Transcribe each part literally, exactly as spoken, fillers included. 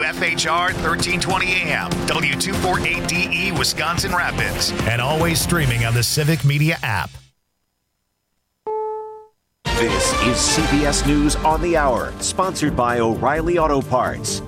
F H R thirteen twenty A M, W two forty-eight D E, Wisconsin Rapids, and always streaming on the Civic Media app. This is C B S News on the Hour, sponsored by O'Reilly Auto Parts.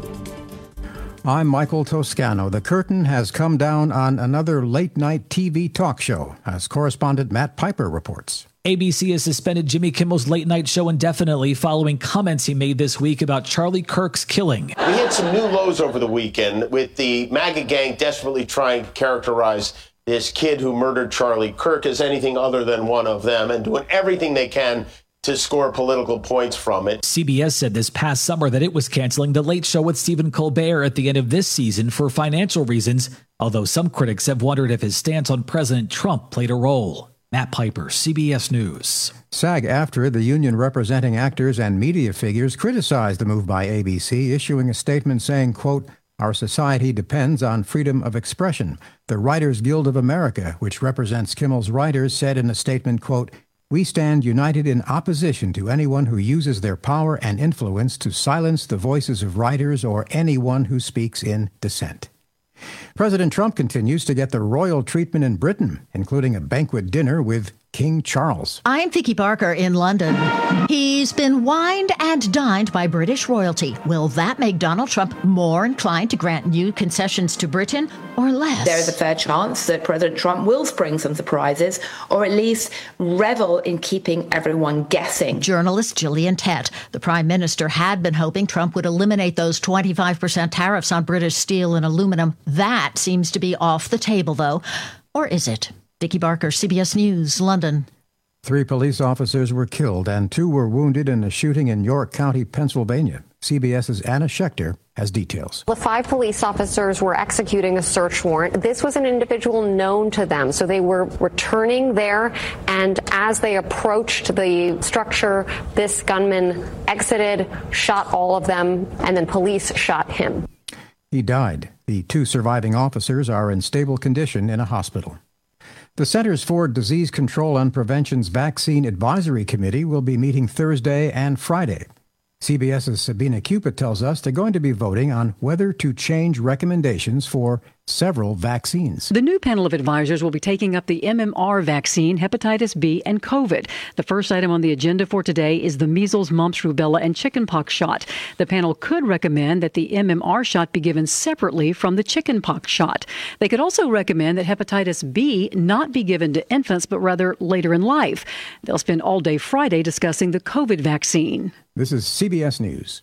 I'm Michael Toscano. The curtain has come down on another late-night T V talk show, as correspondent Matt Piper reports. A B C has suspended Jimmy Kimmel's late-night show indefinitely following comments he made this week about Charlie Kirk's killing. We hit some new lows over the weekend with the MAGA gang desperately trying to characterize this kid who murdered Charlie Kirk as anything other than one of them and doing everything they can to score political points from it. C B S said this past summer that it was canceling The Late Show with Stephen Colbert at the end of this season for financial reasons, although some critics have wondered if his stance on President Trump played a role. Matt Piper, C B S News. SAG-AFTRA, the union representing actors and media figures, criticized the move by A B C, issuing a statement saying, quote, "Our society depends on freedom of expression." The Writers Guild of America, which represents Kimmel's writers, said in a statement, quote, "We stand united in opposition to anyone who uses their power and influence to silence the voices of writers or anyone who speaks in dissent." President Trump continues to get the royal treatment in Britain, including a banquet dinner with King Charles. I'm Vicky Barker in London. He's been wined and dined by British royalty. Will that make Donald Trump more inclined to grant new concessions to Britain or less? There's a fair chance that President Trump will spring some surprises, or at least revel in keeping everyone guessing. Journalist Gillian Tett. The Prime Minister had been hoping Trump would eliminate those twenty-five percent tariffs on British steel and aluminum. That seems to be off the table, though. Or is it? Vicky Barker, C B S News, London. Three police officers were killed and two were wounded in a shooting in York County, Pennsylvania. CBS's Anna Schechter has details. The five police officers were executing a search warrant. This was an individual known to them, so they were returning there, and as they approached the structure, this gunman exited, shot all of them, and then police shot him. He died. The two surviving officers are in stable condition in a hospital. The Centers for Disease Control and Prevention's Vaccine Advisory Committee will be meeting Thursday and Friday. CBS's Sabina Cupid tells us they're going to be voting on whether to change recommendations for several vaccines. The new panel of advisors will be taking up the M M R vaccine, hepatitis B, and COVID. The first item on the agenda for today is the measles, mumps, rubella, and chickenpox shot. The panel could recommend that the M M R shot be given separately from the chickenpox shot. They could also recommend that hepatitis B not be given to infants, but rather later in life. They'll spend all day Friday discussing the COVID vaccine. This is C B S News.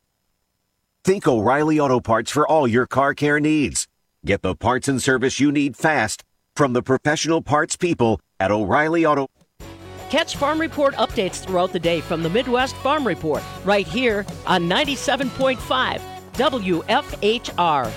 Think O'Reilly Auto Parts for all your car care needs. Get the parts and service you need fast from the professional parts people at O'Reilly Auto. Catch Farm Report updates throughout the day from the Midwest Farm Report right here on ninety-seven point five W F H R.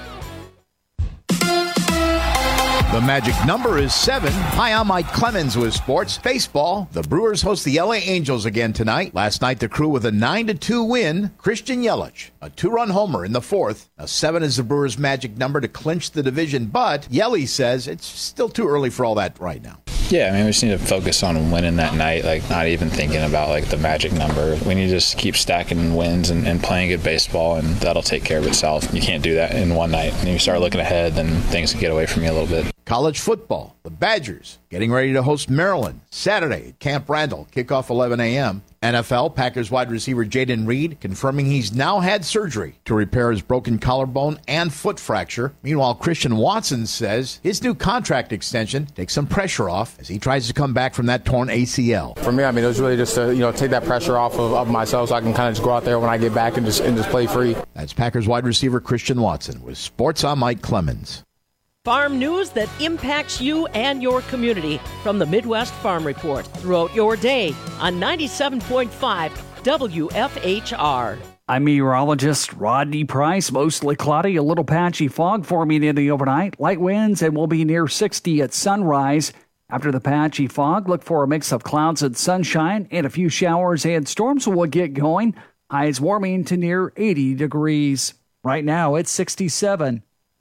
The magic number is seven. Hi, I'm Mike Clemens with sports. Baseball, the Brewers host the L A Angels again tonight. Last night, the Crew with a nine to two win. Christian Yelich, a two-run homer in the fourth. Now, seven is the Brewers' magic number to clinch the division, but Yelly says it's still too early for all that right now. Yeah, I mean, we just need to focus on winning that night, like not even thinking about like the magic number. We need to just keep stacking wins and, and playing good baseball, and that'll take care of itself. You can't do that in one night. And you start looking ahead, then things can get away from you a little bit. College football, the Badgers getting ready to host Maryland Saturday at Camp Randall, kickoff eleven a.m. N F L, Packers wide receiver Jaden Reed confirming he's now had surgery to repair his broken collarbone and foot fracture. Meanwhile, Christian Watson says his new contract extension takes some pressure off as he tries to come back from that torn A C L. For me, I mean, it was really just to, you know, take that pressure off of, of myself so I can kind of just go out there when I get back and just, and just play free. That's Packers wide receiver Christian Watson with Sports. I'm Mike Clemens. Farm news that impacts you and your community from the Midwest Farm Report throughout your day on ninety-seven point five W F H R. I'm meteorologist Rodney Price. Mostly cloudy, a little patchy fog forming in the overnight. Light winds and will be near sixty at sunrise. After the patchy fog, look for a mix of clouds and sunshine, and a few showers and storms will get going. Highs warming to near eighty degrees. Right now, it's sixty-seven.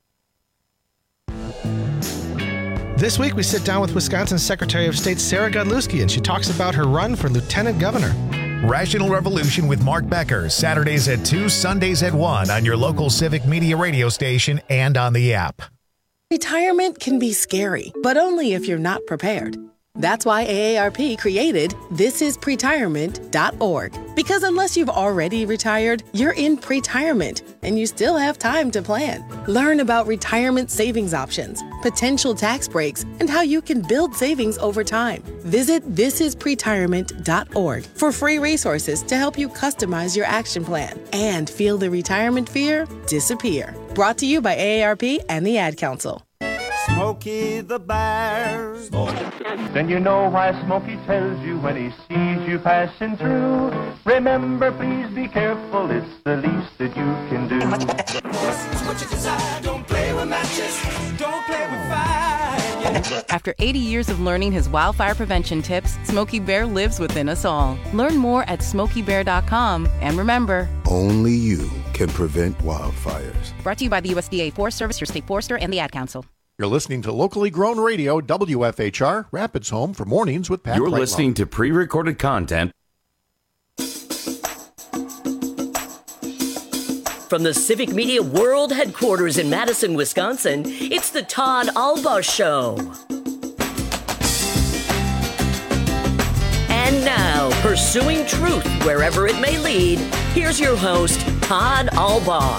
This week, we sit down with Wisconsin Secretary of State Sarah Godlewski, and she talks about her run for lieutenant governor. Rational Revolution with Mark Becker, Saturdays at two, Sundays at one on your local Civic Media radio station and on the app. Retirement can be scary, but only if you're not prepared. That's why A A R P created this is pretirement dot org. Because unless you've already retired, you're in pretirement, and you still have time to plan. Learn about retirement savings options, potential tax breaks, and how you can build savings over time. Visit this is pretirement dot org for free resources to help you customize your action plan and feel the retirement fear disappear. Brought to you by A A R P and the Ad Council. Smokey the Bear. Then you know why Smokey tells you when he sees you passing through. Remember, please be careful, it's the least that you can do. What you desire, don't play with matches, don't play with fire. After eighty years of learning his wildfire prevention tips, Smokey Bear lives within us all. Learn more at smokey bear dot com. And remember, only you can prevent wildfires. Brought to you by the U S D A Forest Service, your state forester, and the Ad Council. You're listening to locally grown radio, W F H R, Rapids Home for Mornings with Pat You're Brightlaw. listening to pre-recorded content. From the Civic Media World Headquarters in Madison, Wisconsin, it's the Todd Alba Show. And now, pursuing truth wherever it may lead, here's your host, Todd Alba.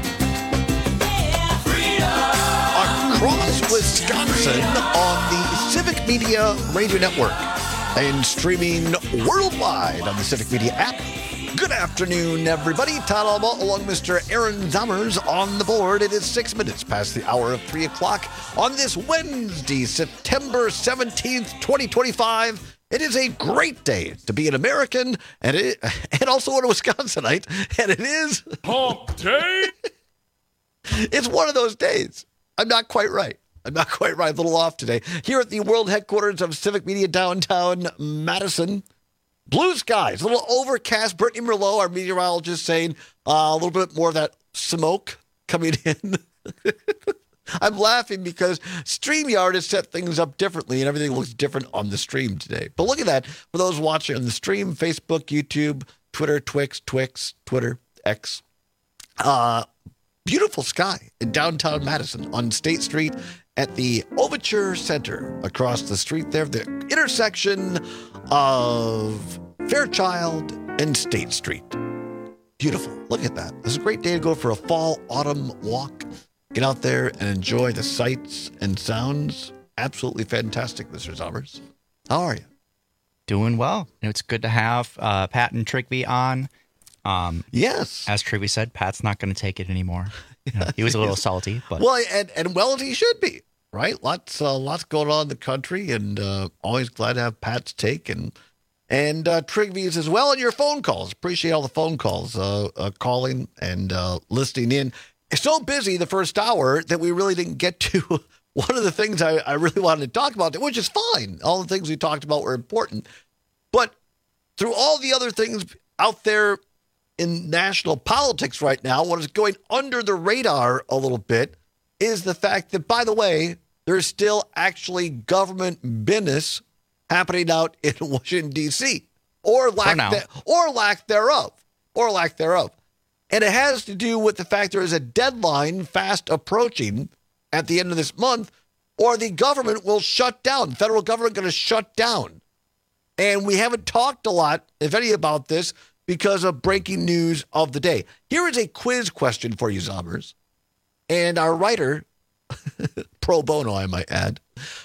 Across Wisconsin on the Civic Media Radio Network and streaming worldwide on the Civic Media app. Good afternoon, everybody. Todd Alba along with Mister Aaron Zommers on the board. It is six minutes past the hour of three o'clock on this Wednesday, September seventeenth, twenty twenty-five. It is a great day to be an American and it, and also a Wisconsinite, and it is Hump Day. It's one of those days. I'm not quite right. I'm not quite right. A little off today. Here at the world headquarters of Civic Media downtown Madison, blue skies, a little overcast. Brittany Merlot, our meteorologist, saying uh, a little bit more of that smoke coming in. I'm laughing because StreamYard has set things up differently and everything looks different on the stream today. But look at that. For those watching on the stream, Facebook, YouTube, Twitter, Twix, Twix, Twitter, X, uh, beautiful sky in downtown Madison on State Street at the Overture Center across the street there, the intersection of Fairchild and State Street. Beautiful. Look at that. This is a great day to go for a fall autumn walk. Get out there and enjoy the sights and sounds. Absolutely fantastic, Mister Zommers. How are you? Doing well. It's good to have uh, Pat and Trigby on. Um, yes. As Trivy said, Pat's not going to take it anymore. You know, he was a little salty, but well, and, and well as he should be, right? Lots, uh, lots going on in the country, and uh, always glad to have Pat's take and and uh, Trigby's as well. And your phone calls, appreciate all the phone calls, uh, uh, calling and uh, listening in. It's so busy the first hour that we really didn't get to one of the things I, I really wanted to talk about, which is fine. All the things we talked about were important, but through all the other things out there in national politics right now, what is going under the radar a little bit is the fact that, by the way, there's still actually government business happening out in Washington, D C, or lack, the, or lack thereof, or lack thereof. And it has to do with the fact there is a deadline fast approaching at the end of this month, or the government will shut down. The federal government going to shut down. And we haven't talked a lot, if any, about this, because of breaking news of the day. Here is a quiz question for you, Zommers. And our writer, pro bono, I might add,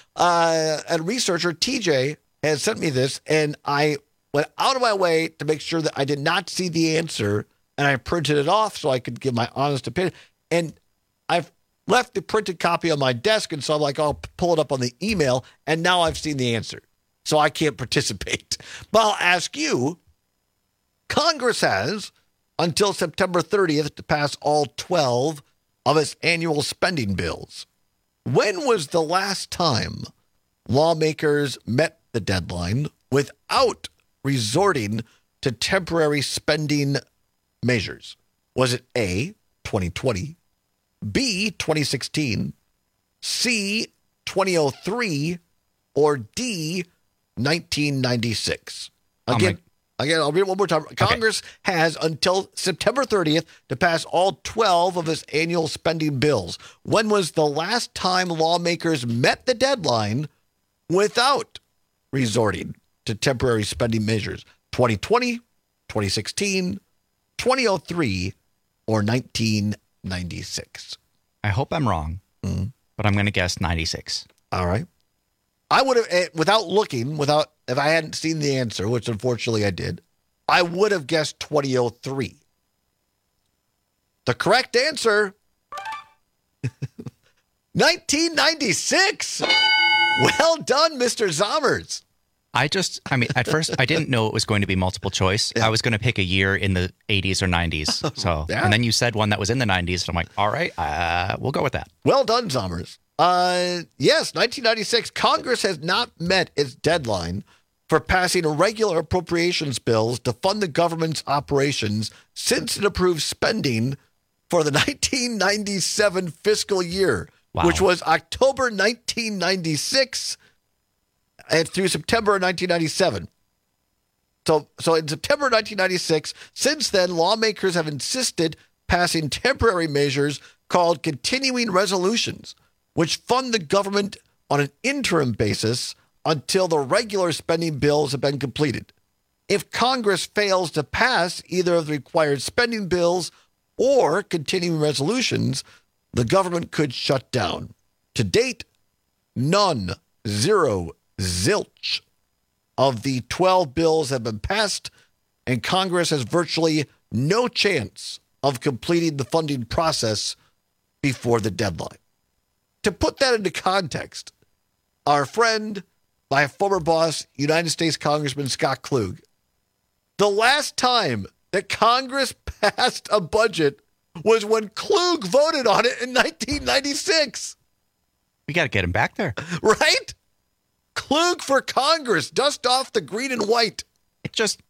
uh, and researcher, T J, has sent me this, and I went out of my way to make sure that I did not see the answer, and I printed it off so I could give my honest opinion. And I've left the printed copy on my desk, and so I'm like, I'll pull it up on the email, and now I've seen the answer. So I can't participate. But I'll ask you, Congress has until September thirtieth to pass all twelve of its annual spending bills. When was the last time lawmakers met the deadline without resorting to temporary spending measures? Was it A, twenty twenty, B, twenty sixteen, C, twenty oh three, or D, nineteen ninety-six? Again, Again, I'll read it one more time. Congress okay. has until September thirtieth to pass all twelve of its annual spending bills. When was the last time lawmakers met the deadline without resorting to temporary spending measures? twenty twenty, twenty sixteen, twenty oh three, or nineteen ninety-six? I hope I'm wrong, mm-hmm. but I'm going to guess ninety-six. All right. I would have, without looking, without if I hadn't seen the answer, which unfortunately I did, I would have guessed twenty oh three. The correct answer, nineteen ninety-six. Well done, Mister Zommers. I just, I mean, at first I didn't know it was going to be multiple choice. Yeah. I was going to pick a year in the eighties or nineties. So, yeah. And then you said one that was in the nineties. And I'm like, all right, uh, we'll go with that. Well done, Zommers. Uh, yes, nineteen ninety-six, Congress has not met its deadline for passing regular appropriations bills to fund the government's operations since it approved spending for the nineteen ninety-seven fiscal year, wow. which was October nineteen ninety-six and through September nineteen ninety-seven. So, so in September nineteen ninety-six, since then, lawmakers have insisted passing temporary measures called continuing resolutions, which fund the government on an interim basis until the regular spending bills have been completed. If Congress fails to pass either of the required spending bills or continuing resolutions, the government could shut down. To date, none, zero, zilch of the twelve bills have been passed, and Congress has virtually no chance of completing the funding process before the deadline. To put that into context, our friend, my former boss, United States Congressman Scott Klug, the last time that Congress passed a budget was when Klug voted on it in nineteen ninety-six. We got to get him back there. Right? Klug for Congress, dust off the green and white. It just,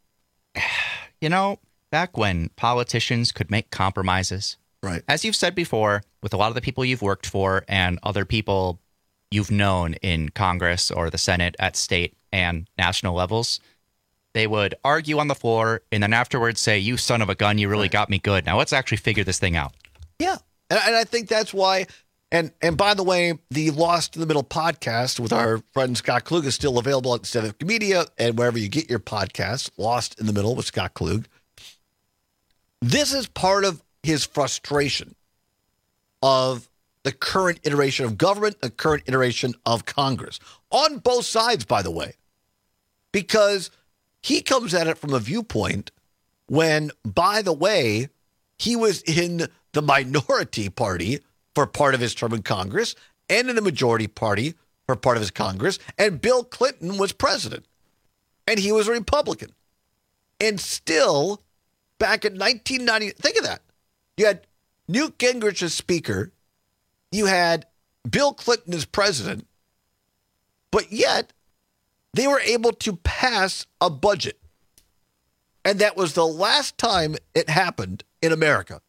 you know, back when politicians could make compromises. Right. As you've said before, with a lot of the people you've worked for and other people you've known in Congress or the Senate at state and national levels, they would argue on the floor and then afterwards say, you son of a gun, you really right. got me good. Now let's actually figure this thing out. Yeah. And, and I think that's why, and and by the way, the Lost in the Middle podcast with our friend Scott Klug is still available at Civic Media and wherever you get your podcasts, Lost in the Middle with Scott Klug. This is part of his frustration of the current iteration of government, the current iteration of Congress, on both sides, by the way, because he comes at it from a viewpoint when, by the way, he was in the minority party for part of his term in Congress and in the majority party for part of his Congress, and Bill Clinton was president, and he was a Republican. And still, back in nineteen ninety, think of that. You had Newt Gingrich as Speaker. You had Bill Clinton as president. But yet, they were able to pass a budget. And that was the last time it happened in America.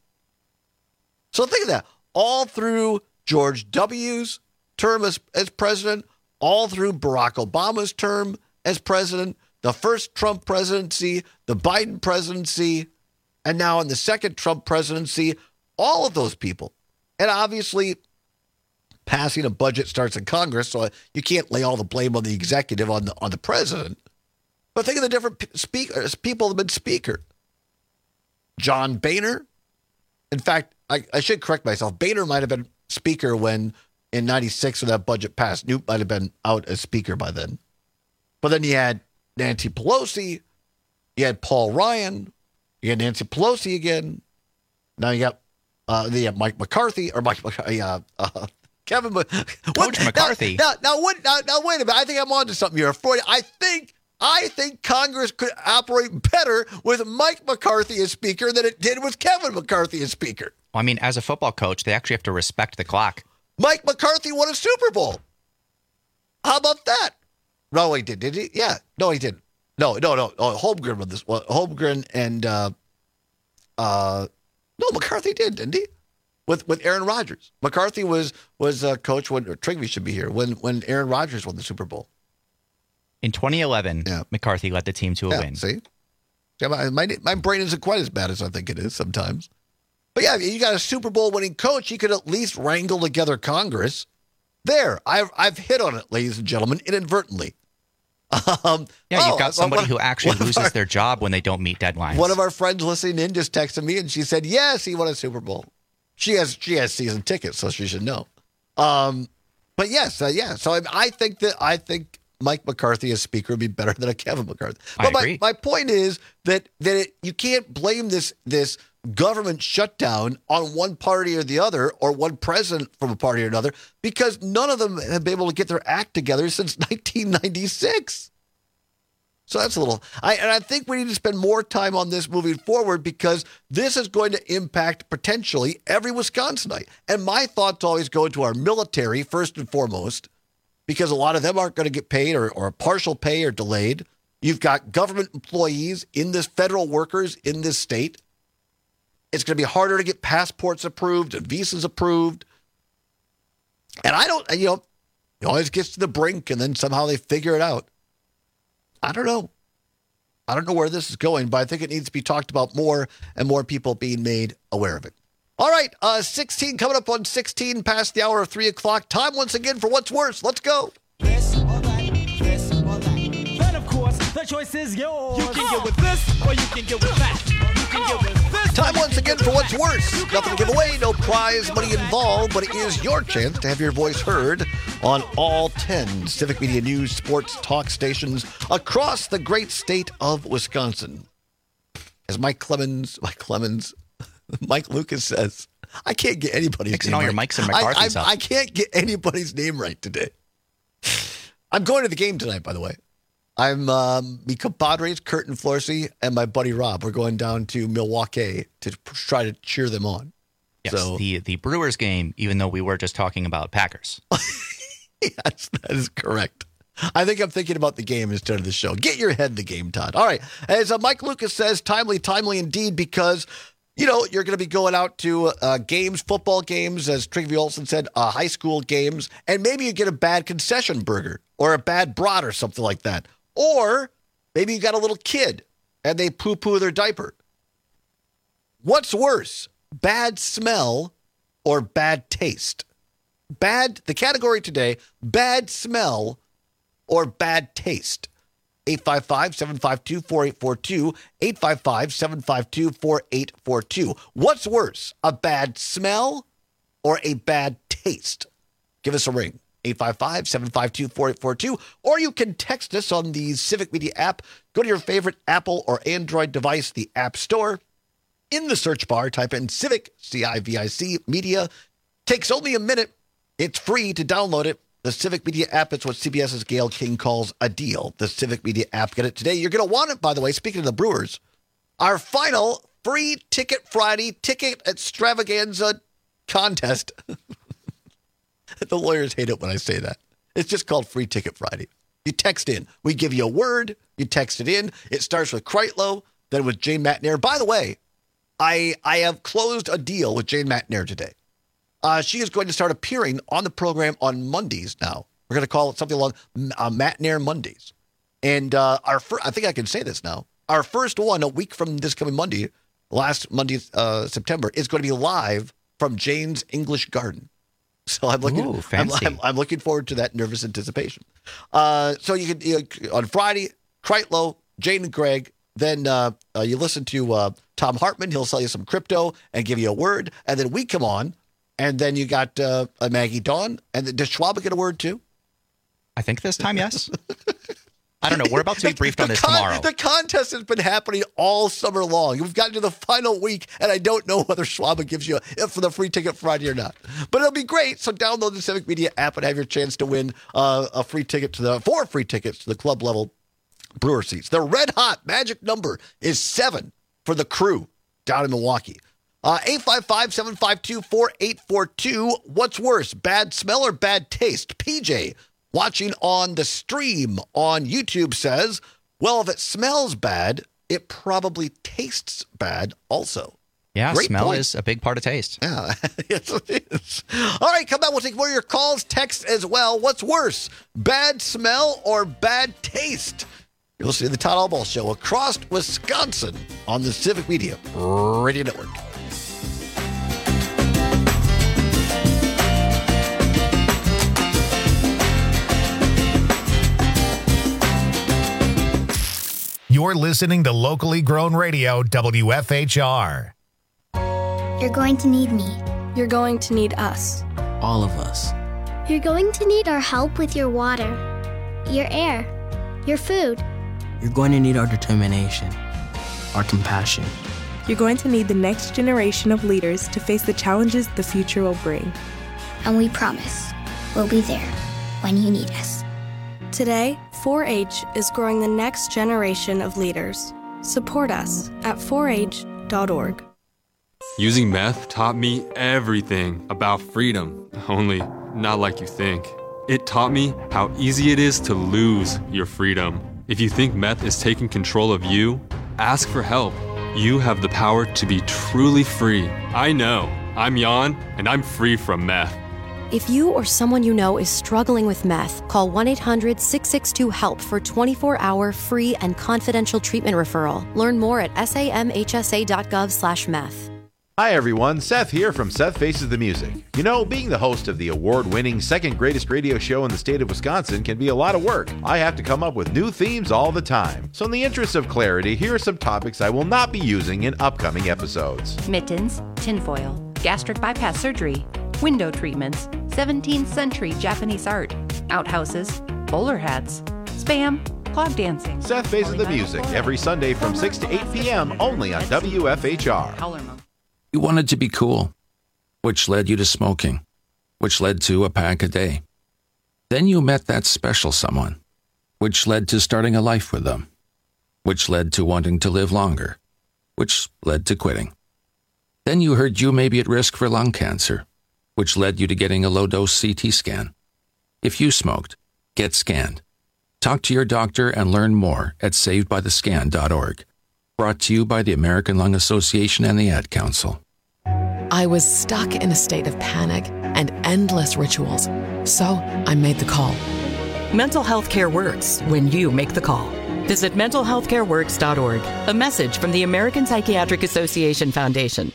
So think of that. All through George W.'s term as, as president, all through Barack Obama's term as president, the first Trump presidency, the Biden presidency, and now in the second Trump presidency, all of those people. And obviously, passing a budget starts in Congress, so you can't lay all the blame on the executive, on the on the president. But think of the different speakers, people that have been speaker. John Boehner. In fact, I, I should correct myself. Boehner might have been speaker when, in ninety-six, when that budget passed. Newt might have been out as speaker by then. But then you had Nancy Pelosi. You had Paul Ryan. You had Nancy Pelosi again. Now you got uh, the uh, Mike McCarthy or Mike uh, uh, Kevin Coach what, McCarthy. Now, now, now, what, now, now, wait a minute. I think I'm on to something here. For you, I think I think Congress could operate better with Mike McCarthy as speaker than it did with Kevin McCarthy as speaker. Well, I mean, as a football coach, they actually have to respect the clock. Mike McCarthy won a Super Bowl. How about that? No, he did. Did he? Yeah. No, he didn't. No, no, no. Oh, Holmgren won this. Well, Holmgren and uh, uh, no, McCarthy did, didn't he? With with Aaron Rodgers. McCarthy was was a coach when or Trigby should be here when when Aaron Rodgers won the Super Bowl. In twenty eleven, yeah. McCarthy led the team to a yeah, win. See? My, my, my brain isn't quite as bad as I think it is sometimes. But yeah, you got a Super Bowl winning coach. You could at least wrangle together Congress. There, I've, I've hit on it, ladies and gentlemen, inadvertently. Um, yeah, you've oh, got somebody one, who actually loses our, their job when they don't meet deadlines. One of our friends listening in just texted me, and she said, yes, he won a Super Bowl. She has she has season tickets, so she should know. Um, but yes, uh, yeah. So I, I think that I think Mike McCarthy as Speaker would be better than a Kevin McCarthy. But I agree. my, my point is that that it, you can't blame this this government shutdown on one party or the other, or one president from a party or another, because none of them have been able to get their act together since nineteen ninety-six. So that's a little, I, and I think we need to spend more time on this moving forward, because this is going to impact potentially every Wisconsinite. And my thoughts always go to our military first and foremost, because a lot of them aren't going to get paid, or, or partial pay or delayed. You've got government employees in this, federal workers in this state. It's going to be harder to get passports approved and visas approved. And I don't, you know, it always gets to the brink and then somehow they figure it out. I don't know. I don't know where this is going, but I think it needs to be talked about more and more people being made aware of it. All right, uh, sixteen coming up on sixteen past the hour of three o'clock. Time once again for What's Worse. Let's go. This or that, this or that. Then, of course, the choice is yours. You can get with this or you can get with that. You can get with this. Time once again for What's Worse. Nothing to give away, no prize money involved, but it is your chance to have your voice heard on all ten Civic Media News sports talk stations across the great state of Wisconsin. As Mike Clemens, Mike Clemens, Mike Lucas says, I can't get anybody's Mixing name all right. your mics and McCarthy's I, I, up. I can't get anybody's name right today. I'm going to the game tonight, by the way. I'm um, my compadres, Kurt and Florsey, and my buddy Rob. We're going down to Milwaukee to try to cheer them on. Yes, so, the, the Brewers game, even though we were just talking about Packers. Yes, that is correct. I think I'm thinking about the game instead of the show. Get your head in the game, Todd. All right. As uh, Mike Lucas says, timely, timely indeed, because, you know, you're going to be going out to uh, games, football games, as Trygve Olsen said, uh, high school games, and maybe you get a bad concession burger or a bad brat or something like that. Or maybe you got a little kid and they poo-poo their diaper. What's worse, bad smell or bad taste? Bad, the category today, bad smell or bad taste. eight five five, seven five two, four eight four two, eight five five, seven five two, four eight four two. What's worse, a bad smell or a bad taste? Give us a ring. eight five five, seven five two, four eight four two, or you can text us on the Civic Media app. Go to your favorite Apple or Android device, the App Store. In the search bar, type in Civic, C I V I C, Media. Takes only a minute. It's free to download it. The Civic Media app, it's what CBS's Gayle King calls a deal. The Civic Media app. Get it today. You're going to want it, by the way, speaking of the Brewers. Our final free Ticket Friday ticket extravaganza contest. The lawyers hate it when I say that. It's just called Free Ticket Friday. You text in. We give you a word. You text it in. It starts with Kreitlow, then with Jane McNair. By the way, I I have closed a deal with Jane McNair today. Uh, she is going to start appearing on the program on Mondays now. We're going to call it something along uh, McNair Mondays. And uh, our fir- I think I can say this now. Our first one, a week from this coming Monday, last Monday, uh, September, is going to be live from Jane's English Garden. So I'm looking. Ooh, fancy. I'm, I'm, I'm looking forward to that nervous anticipation. Uh, so you can you, on Friday, Kreitlow, Jane and Greg. Then uh, uh, you listen to uh, Tom Hartman. He'll sell you some crypto and give you a word. And then we come on, and then you got uh, Maggie Dawn. And then, does Schwab get a word too? I think this time, yes. I don't know. We're about to be briefed the on this con- tomorrow. The contest has been happening all summer long. We've gotten to the final week, and I don't know whether Schwab gives you a, for the Free Ticket Friday or not. But it'll be great. So download the Civic Media app and have your chance to win uh, a free ticket to the four free tickets to the club level Brewer seats. The red hot magic number is seven for the crew down in Milwaukee. Uh, eight five five, seven five two, four eight four two. What's worse, bad smell or bad taste? P J, watching on the stream on YouTube, says, well, if it smells bad, it probably tastes bad also. Yeah, Great smell point. is a big part of taste. Yeah, yes, it is. All right, come back. We'll take more of your calls, text as well. What's worse, bad smell or bad taste? You're listening to the Todd Albaugh Show across Wisconsin on the Civic Media Radio Network. You're listening to locally grown radio, W F H R. You're going to need me. You're going to need us. All of us. You're going to need our help with your water, your air, your food. You're going to need our determination, our compassion. You're going to need the next generation of leaders to face the challenges the future will bring. And we promise we'll be there when you need us. Today, four H is growing the next generation of leaders. Support us at four H dot org. Using meth taught me everything about freedom, only not like you think. It taught me how easy it is to lose your freedom. If you think meth is taking control of you, ask for help. You have the power to be truly free. I know. I'm Jan, and I'm free from meth. If you or someone you know is struggling with meth, call one eight hundred six six two HELP for twenty-four hour free and confidential treatment referral. Learn more at samhsa dot gov slash meth. Hi everyone, Seth here from Seth Faces the Music. You know, being the host of the award-winning second greatest radio show in the state of Wisconsin can be a lot of work. I have to come up with new themes all the time. So in the interest of clarity, here are some topics I will not be using in upcoming episodes. Mittens, tinfoil, gastric bypass surgery, window treatments, seventeenth century Japanese art, outhouses, bowler hats, spam, clog dancing. Seth Faces the Music, every Sunday from six to eight p.m. only on W F H R. You wanted to be cool, which led you to smoking, which led to a pack a day. Then you met that special someone, which led to starting a life with them, which led to wanting to live longer, which led to quitting. Then you heard you may be at risk for lung cancer, which led you to getting a low-dose C T scan. If you smoked, get scanned. Talk to your doctor and learn more at saved by the scan dot org. Brought to you by the American Lung Association and the Ad Council. I was stuck in a state of panic and endless rituals, so I made the call. Mental health care works when you make the call. Visit mental health care works dot org. A message from the American Psychiatric Association Foundation.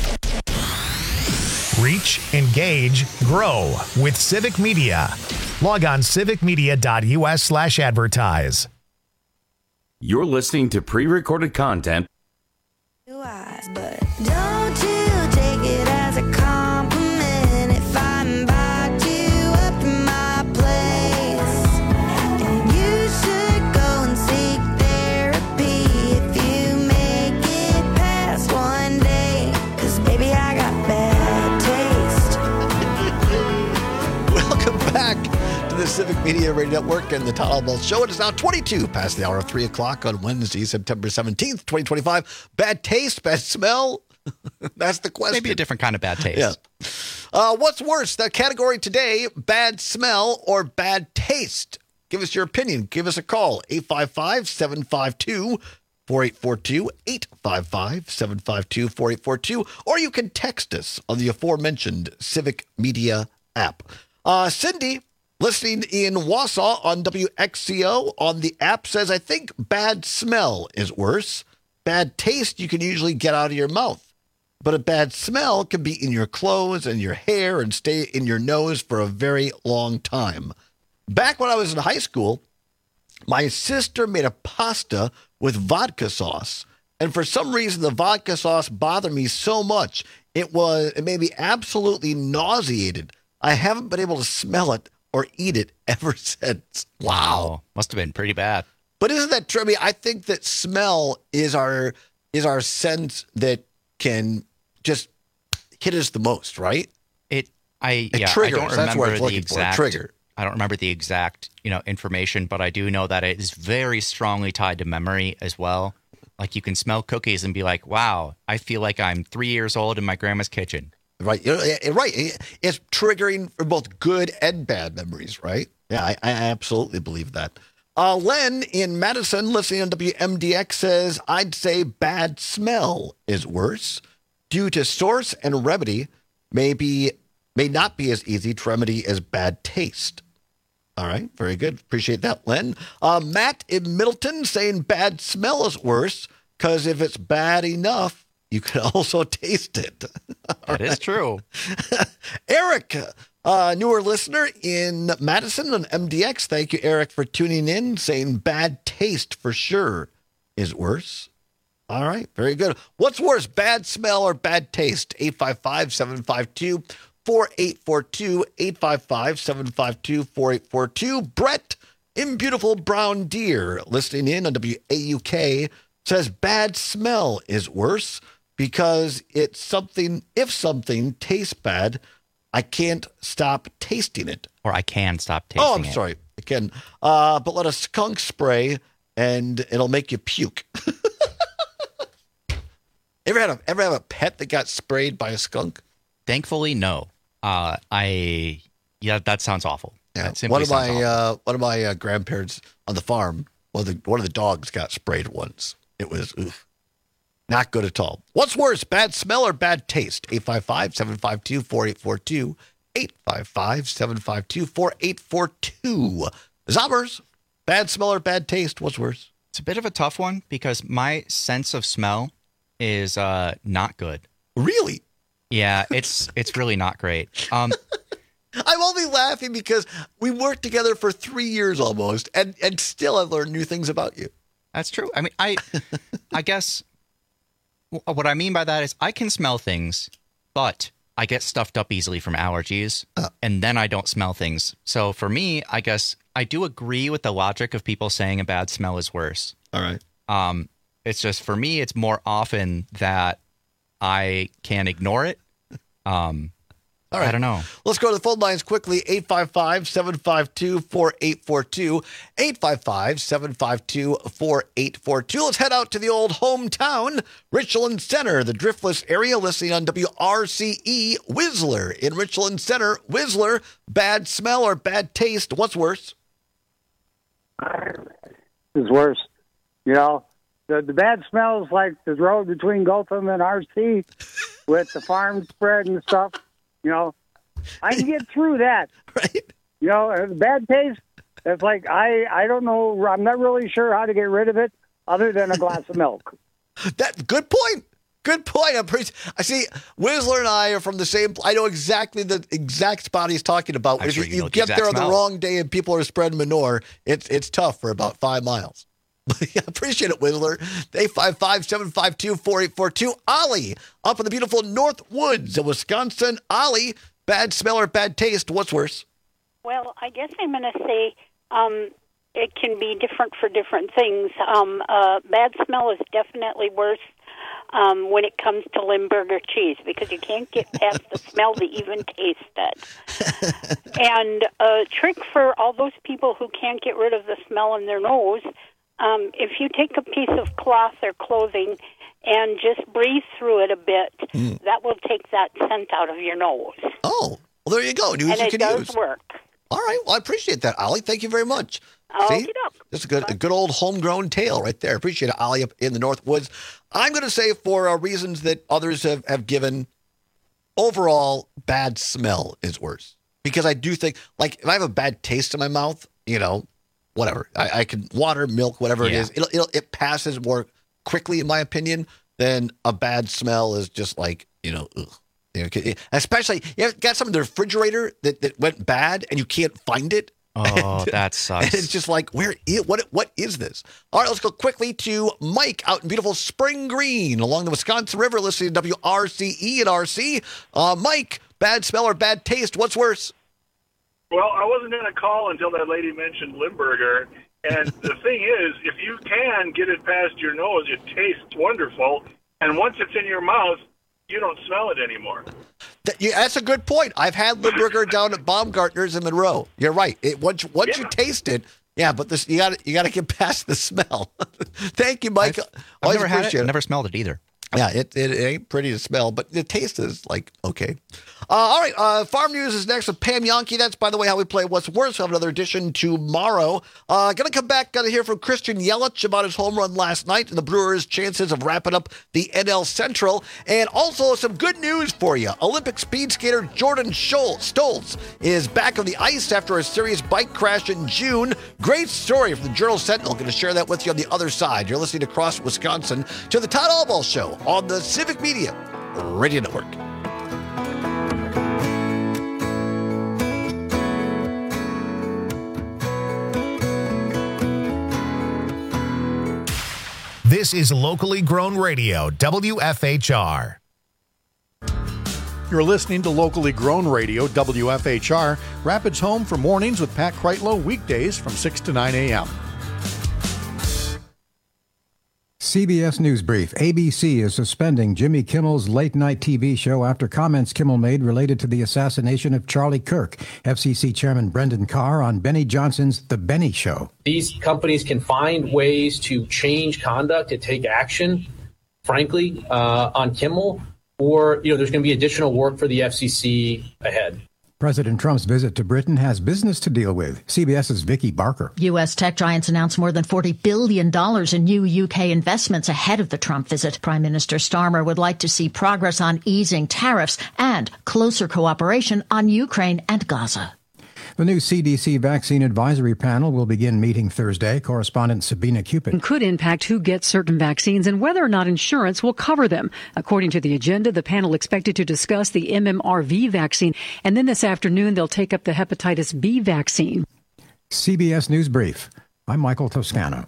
Reach, engage, grow with Civic Media. Log on civic media dot u s slash advertise. You're listening to pre-recorded content. But don't you take it as a compliment if I invite you up to my place. And you should go and seek therapy if you make it past one day. Cause baby, I got bad taste. Welcome back to the Civic Media Radio Network and the Todd Albaugh Show. It is now twenty-two past the hour of three o'clock on Wednesday, September seventeenth, twenty twenty-five. Bad taste, bad smell? That's the question. Maybe a different kind of bad taste. Yeah. Uh, what's worse, the category today, bad smell or bad taste? Give us your opinion. Give us a call, eight five five, seven five two, four eight four two, eight five five, seven five two, four eight four two, or you can text us on the aforementioned Civic Media app. Uh, Cindy, listening in Wausau on W X C O on the app, says, I think bad smell is worse. Bad taste you can usually get out of your mouth. But a bad smell can be in your clothes and your hair and stay in your nose for a very long time. Back when I was in high school, my sister made a pasta with vodka sauce. And for some reason, the vodka sauce bothered me so much. It was, it made me absolutely nauseated. I haven't been able to smell it or eat it ever since. Wow. Must have been pretty bad. But isn't that true? I mean, I think that smell is our is our sense that can just hit us the most, right? It I it yeah, triggers. I don't That's what remember it's the looking exact for. Trigger. I don't remember the exact, you know, information, but I do know that it is very strongly tied to memory as well. Like you can smell cookies and be like, "Wow, I feel like I'm three years old in my grandma's kitchen." Right, right. It's triggering for both good and bad memories, right? Yeah, I, I absolutely believe that. Uh, Len in Madison, listening on W M D X, says, I'd say bad smell is worse. Due to source and remedy, may, be, may not be as easy to remedy as bad taste. All right. Very good. Appreciate that, Len. Uh, Matt in Middleton saying bad smell is worse because if it's bad enough, you can also taste it. That right. is true. Eric, uh, newer listener in Madison on M D X. Thank you, Eric, for tuning in, saying bad taste for sure is worse. All right. Very good. What's worse, bad smell or bad taste? eight five five, seven five two, four eight four two, eight five five, seven five two, four eight four two. Brett in beautiful Brown Deer, listening in on W A U K, says bad smell is worse because it's something, if something tastes bad, I can't stop tasting it. Or I can stop tasting it. Oh, I'm it. sorry. I can. Uh, but let a skunk spray and it'll make you puke. Ever had a ever have a pet that got sprayed by a skunk? Thankfully, no. Uh, I yeah, that sounds awful. Yeah. That simply One of sounds my awful. uh, one of my uh, grandparents on the farm, one of the one of the dogs got sprayed once. It was oof, not good at all. What's worse, bad smell or bad taste? eight five five, seven five two, four eight four two. eight five five, seven five two, four eight four two. Zombers, bad smell or bad taste? What's worse? It's a bit of a tough one because my sense of smell is uh, not good. Really? Yeah, it's it's really not great. Um, I'm only laughing because we worked together for three years almost, and, and still I've learned new things about you. That's true. I mean, I I guess what I mean by that is I can smell things, but I get stuffed up easily from allergies, uh, and then I don't smell things. So for me, I guess I do agree with the logic of people saying a bad smell is worse. All right. Um, it's just for me, it's more often that I can ignore it. Um, All right. I don't know. Let's go to the phone lines quickly. eight five five, seven five two, four eight four two. eight five five, seven five two, four eight four two. Let's head out to the old hometown, Richland Center, the Driftless area, listening on W R C E. Whistler in Richland Center. Whistler, bad smell or bad taste? What's worse? Is worse. You know, the, the bad smell is like the road between Gotham and R C with the farm spread and stuff. You know, I can get through that. Right. You know, and the bad taste, it's like, I, I don't know, I'm not really sure how to get rid of it other than a glass of milk. That good point. Good point. I'm pretty, I see, Whistler and I are from the same, I know exactly the exact spot he's talking about. I'm if sure you, you you know the get exact there on the smell. wrong day and people are spreading manure, it's it's tough for about five miles. I appreciate it, Whistler. eight five five, seven five two, four eight four two. Ollie, up in the beautiful North Woods of Wisconsin. Ollie, bad smell or bad taste? What's worse? Well, I guess I'm going to say um, it can be different for different things. Um, uh, bad smell is definitely worse um, when it comes to Limburger cheese because you can't get past the smell to even taste it. And a trick for all those people who can't get rid of the smell in their nose, um, if you take a piece of cloth or clothing and just breathe through it a bit, mm. that will take that scent out of your nose. Oh, well, there you go. News and you it can does use. work. All right. Well, I appreciate that, Ollie. Thank you very much. Okey See? doke. That's a good, a good old homegrown tale right there. Appreciate it, Ollie, up in the North Woods. I'm going to say for uh, reasons that others have, have given, overall, bad smell is worse. Because I do think, like, if I have a bad taste in my mouth, you know, whatever. I, I can, water, milk, whatever it Yeah. is, it'll, it'll, it passes more quickly, in my opinion, than a bad smell is just like, you know, ugh. You know, especially, you got something in the refrigerator that, that went bad and you can't find it. Oh, and, that sucks. And it's just like, where is, what, what is this? All right, let's go quickly to Mike out in beautiful Spring Green along the Wisconsin River, listening to W R C E and R C. Uh, Mike, bad smell or bad taste? What's worse? Well, I wasn't going to call until that lady mentioned Limburger. And the thing is, if you can get it past your nose, it tastes wonderful. And once it's in your mouth, you don't smell it anymore. That, yeah, that's a good point. I've had Limburger down at Baumgartner's in Monroe. You're right. It, once once yeah. you taste it, yeah, but this you got you got to get past the smell. Thank you, Mike. I've, I've Always never had it. appreciate it. Never smelled it either. Yeah, it, it ain't pretty to smell, but the taste is like okay. Uh, all right, uh, Farm News is next with Pam Yonke. That's, by the way, how we play What's Worse. We'll have another edition tomorrow. Uh, going to come back, got to hear from Christian Yelich about his home run last night and the Brewers' chances of wrapping up the N L Central. And also some good news for you. Olympic speed skater Jordan Stoltz is back on the ice after a serious bike crash in June. Great story from the Journal Sentinel. Going to share that with you on the other side. You're listening across Wisconsin to the Todd Albaugh Show on the Civic Media Radio Network. This is locally grown radio, W F H R. You're listening to locally grown radio, W F H R, Rapids home for mornings with Pat Kreitlow, weekdays from six to nine a.m. C B S News Brief. A B C is suspending Jimmy Kimmel's late-night T V show after comments Kimmel made related to the assassination of Charlie Kirk. F C C Chairman Brendan Carr on Benny Johnson's The Benny Show. These companies can find ways to change conduct, to take action, frankly, uh, on Kimmel, or you know, there's going to be additional work for the F C C ahead. President Trump's visit to Britain has business to deal with. CBS's Vicki Barker. U S tech giants announced more than forty billion dollars in new U K investments ahead of the Trump visit. Prime Minister Starmer would like to see progress on easing tariffs and closer cooperation on Ukraine and Gaza. The new C D C Vaccine Advisory Panel will begin meeting Thursday. Correspondent Sabina Cupid. Could impact who gets certain vaccines and whether or not insurance will cover them. According to the agenda, the panel expected to discuss the M M R V vaccine, and then this afternoon they'll take up the hepatitis B vaccine. C B S News Brief. I'm Michael Toscano.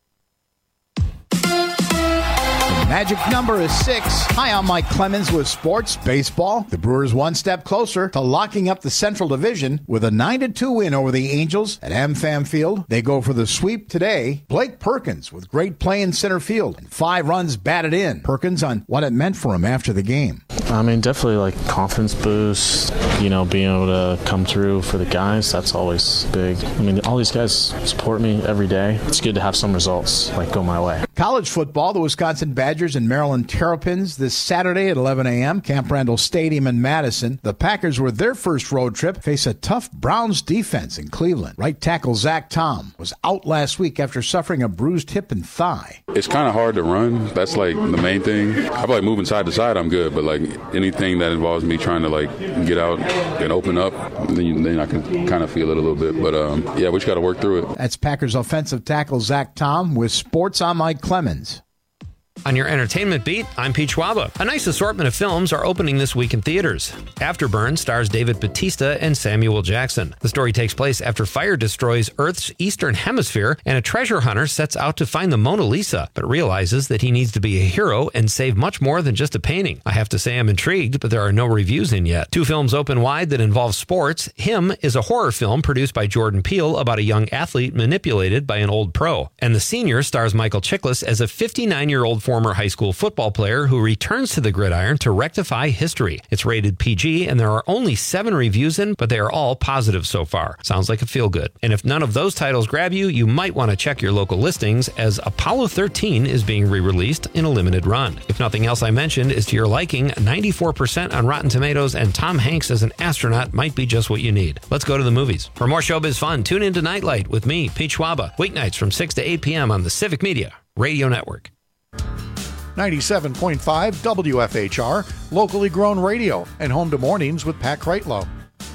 Magic number is six. Hi, I'm Mike Clemens with Sports Baseball. The Brewers one step closer to locking up the Central Division with a nine to two win over the Angels at AmFam Field. They go for the sweep today. Blake Perkins with great play in center field and five runs batted in. Perkins on what it meant for him after the game. I mean, definitely like confidence boost, you know, being able to come through for the guys, that's always big. I mean, all these guys support me every day. It's good to have some results like go my way. College football, the Wisconsin Badgers and Maryland Terrapins this Saturday at eleven a.m. Camp Randall Stadium in Madison. The Packers, with their first road trip, face a tough Browns defense in Cleveland. Right tackle Zach Tom was out last week after suffering a bruised hip and thigh. It's kind of hard to run. That's like the main thing. I feel like moving side to side, I'm good, but like anything that involves me trying to like get out and open up, then, then I can kind of feel it a little bit. But um, yeah, we just got to work through it. That's Packers offensive tackle Zach Tom with Sports. I'm Mike Clemens. On your entertainment beat, I'm Pete Schwaba. A nice assortment of films are opening this week in theaters. Afterburn stars David Bautista and Samuel Jackson. The story takes place after fire destroys Earth's eastern hemisphere, and a treasure hunter sets out to find the Mona Lisa, but realizes that he needs to be a hero and save much more than just a painting. I have to say I'm intrigued, but there are no reviews in yet. Two films open wide that involve sports. Him is a horror film produced by Jordan Peele about a young athlete manipulated by an old pro. And The Senior stars Michael Chiklis as a fifty-nine-year-old former high school football player who returns to the gridiron to rectify history. It's rated P G, and there are only seven reviews in, but they are all positive so far. Sounds like a feel-good. And if none of those titles grab you, you might want to check your local listings, as Apollo thirteen is being re-released in a limited run. If nothing else I mentioned is to your liking, ninety-four percent on Rotten Tomatoes, and Tom Hanks as an astronaut might be just what you need. Let's go to the movies. For more showbiz fun, tune into Nightlight with me, Pete Schwaba, weeknights from six to eight p.m. on the Civic Media Radio Network. ninety-seven point five W F H R, locally grown radio, and home to mornings with Pat Kreitlow.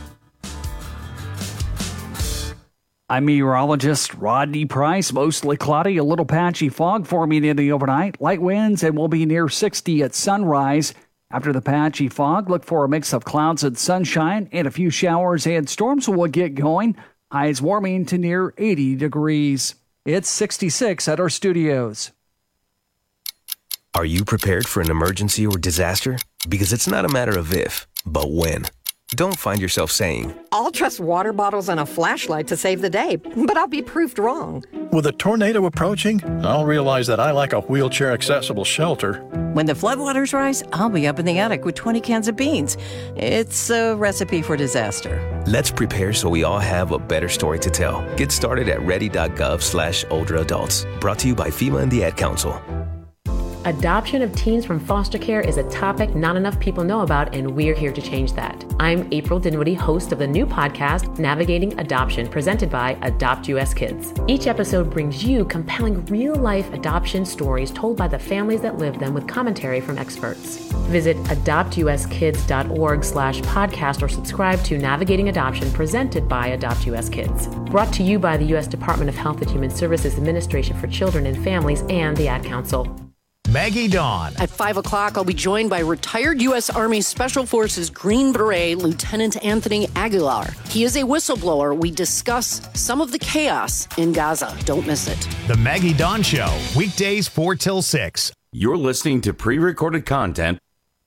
I'm meteorologist Rodney Price. Mostly cloudy, a little patchy fog forming in the overnight. Light winds, and we'll be near sixty at sunrise. After the patchy fog, look for a mix of clouds and sunshine, and a few showers and storms will get going. Highs warming to near eighty degrees. It's sixty-six at our studios. Are you prepared for an emergency or disaster? Because it's not a matter of if, but when. Don't find yourself saying, I'll trust water bottles and a flashlight to save the day, but I'll be proved wrong. With a tornado approaching, I'll realize that I lack a wheelchair-accessible shelter. When the floodwaters rise, I'll be up in the attic with twenty cans of beans. It's a recipe for disaster. Let's prepare so we all have a better story to tell. Get started at ready.gov slash older adults. Brought to you by FEMA and the Ad Council. Adoption of teens from foster care is a topic not enough people know about, and we're here to change that. I'm April Dinwiddie, host of the new podcast, Navigating Adoption, presented by Adopt U S Kids. Each episode brings you compelling real-life adoption stories told by the families that live them with commentary from experts. Visit adoptuskids.org slash podcast or subscribe to Navigating Adoption, presented by Adopt U S Kids. Brought to you by the U S Department of Health and Human Services Administration for Children and Families and the Ad Council. Maggie Dawn. At five o'clock, I'll be joined by retired U S. Army Special Forces Green Beret Lieutenant Anthony Aguilar. He is a whistleblower. We discuss some of the chaos in Gaza. Don't miss it. The Maggie Dawn Show, weekdays four till six. You're listening to pre-recorded content.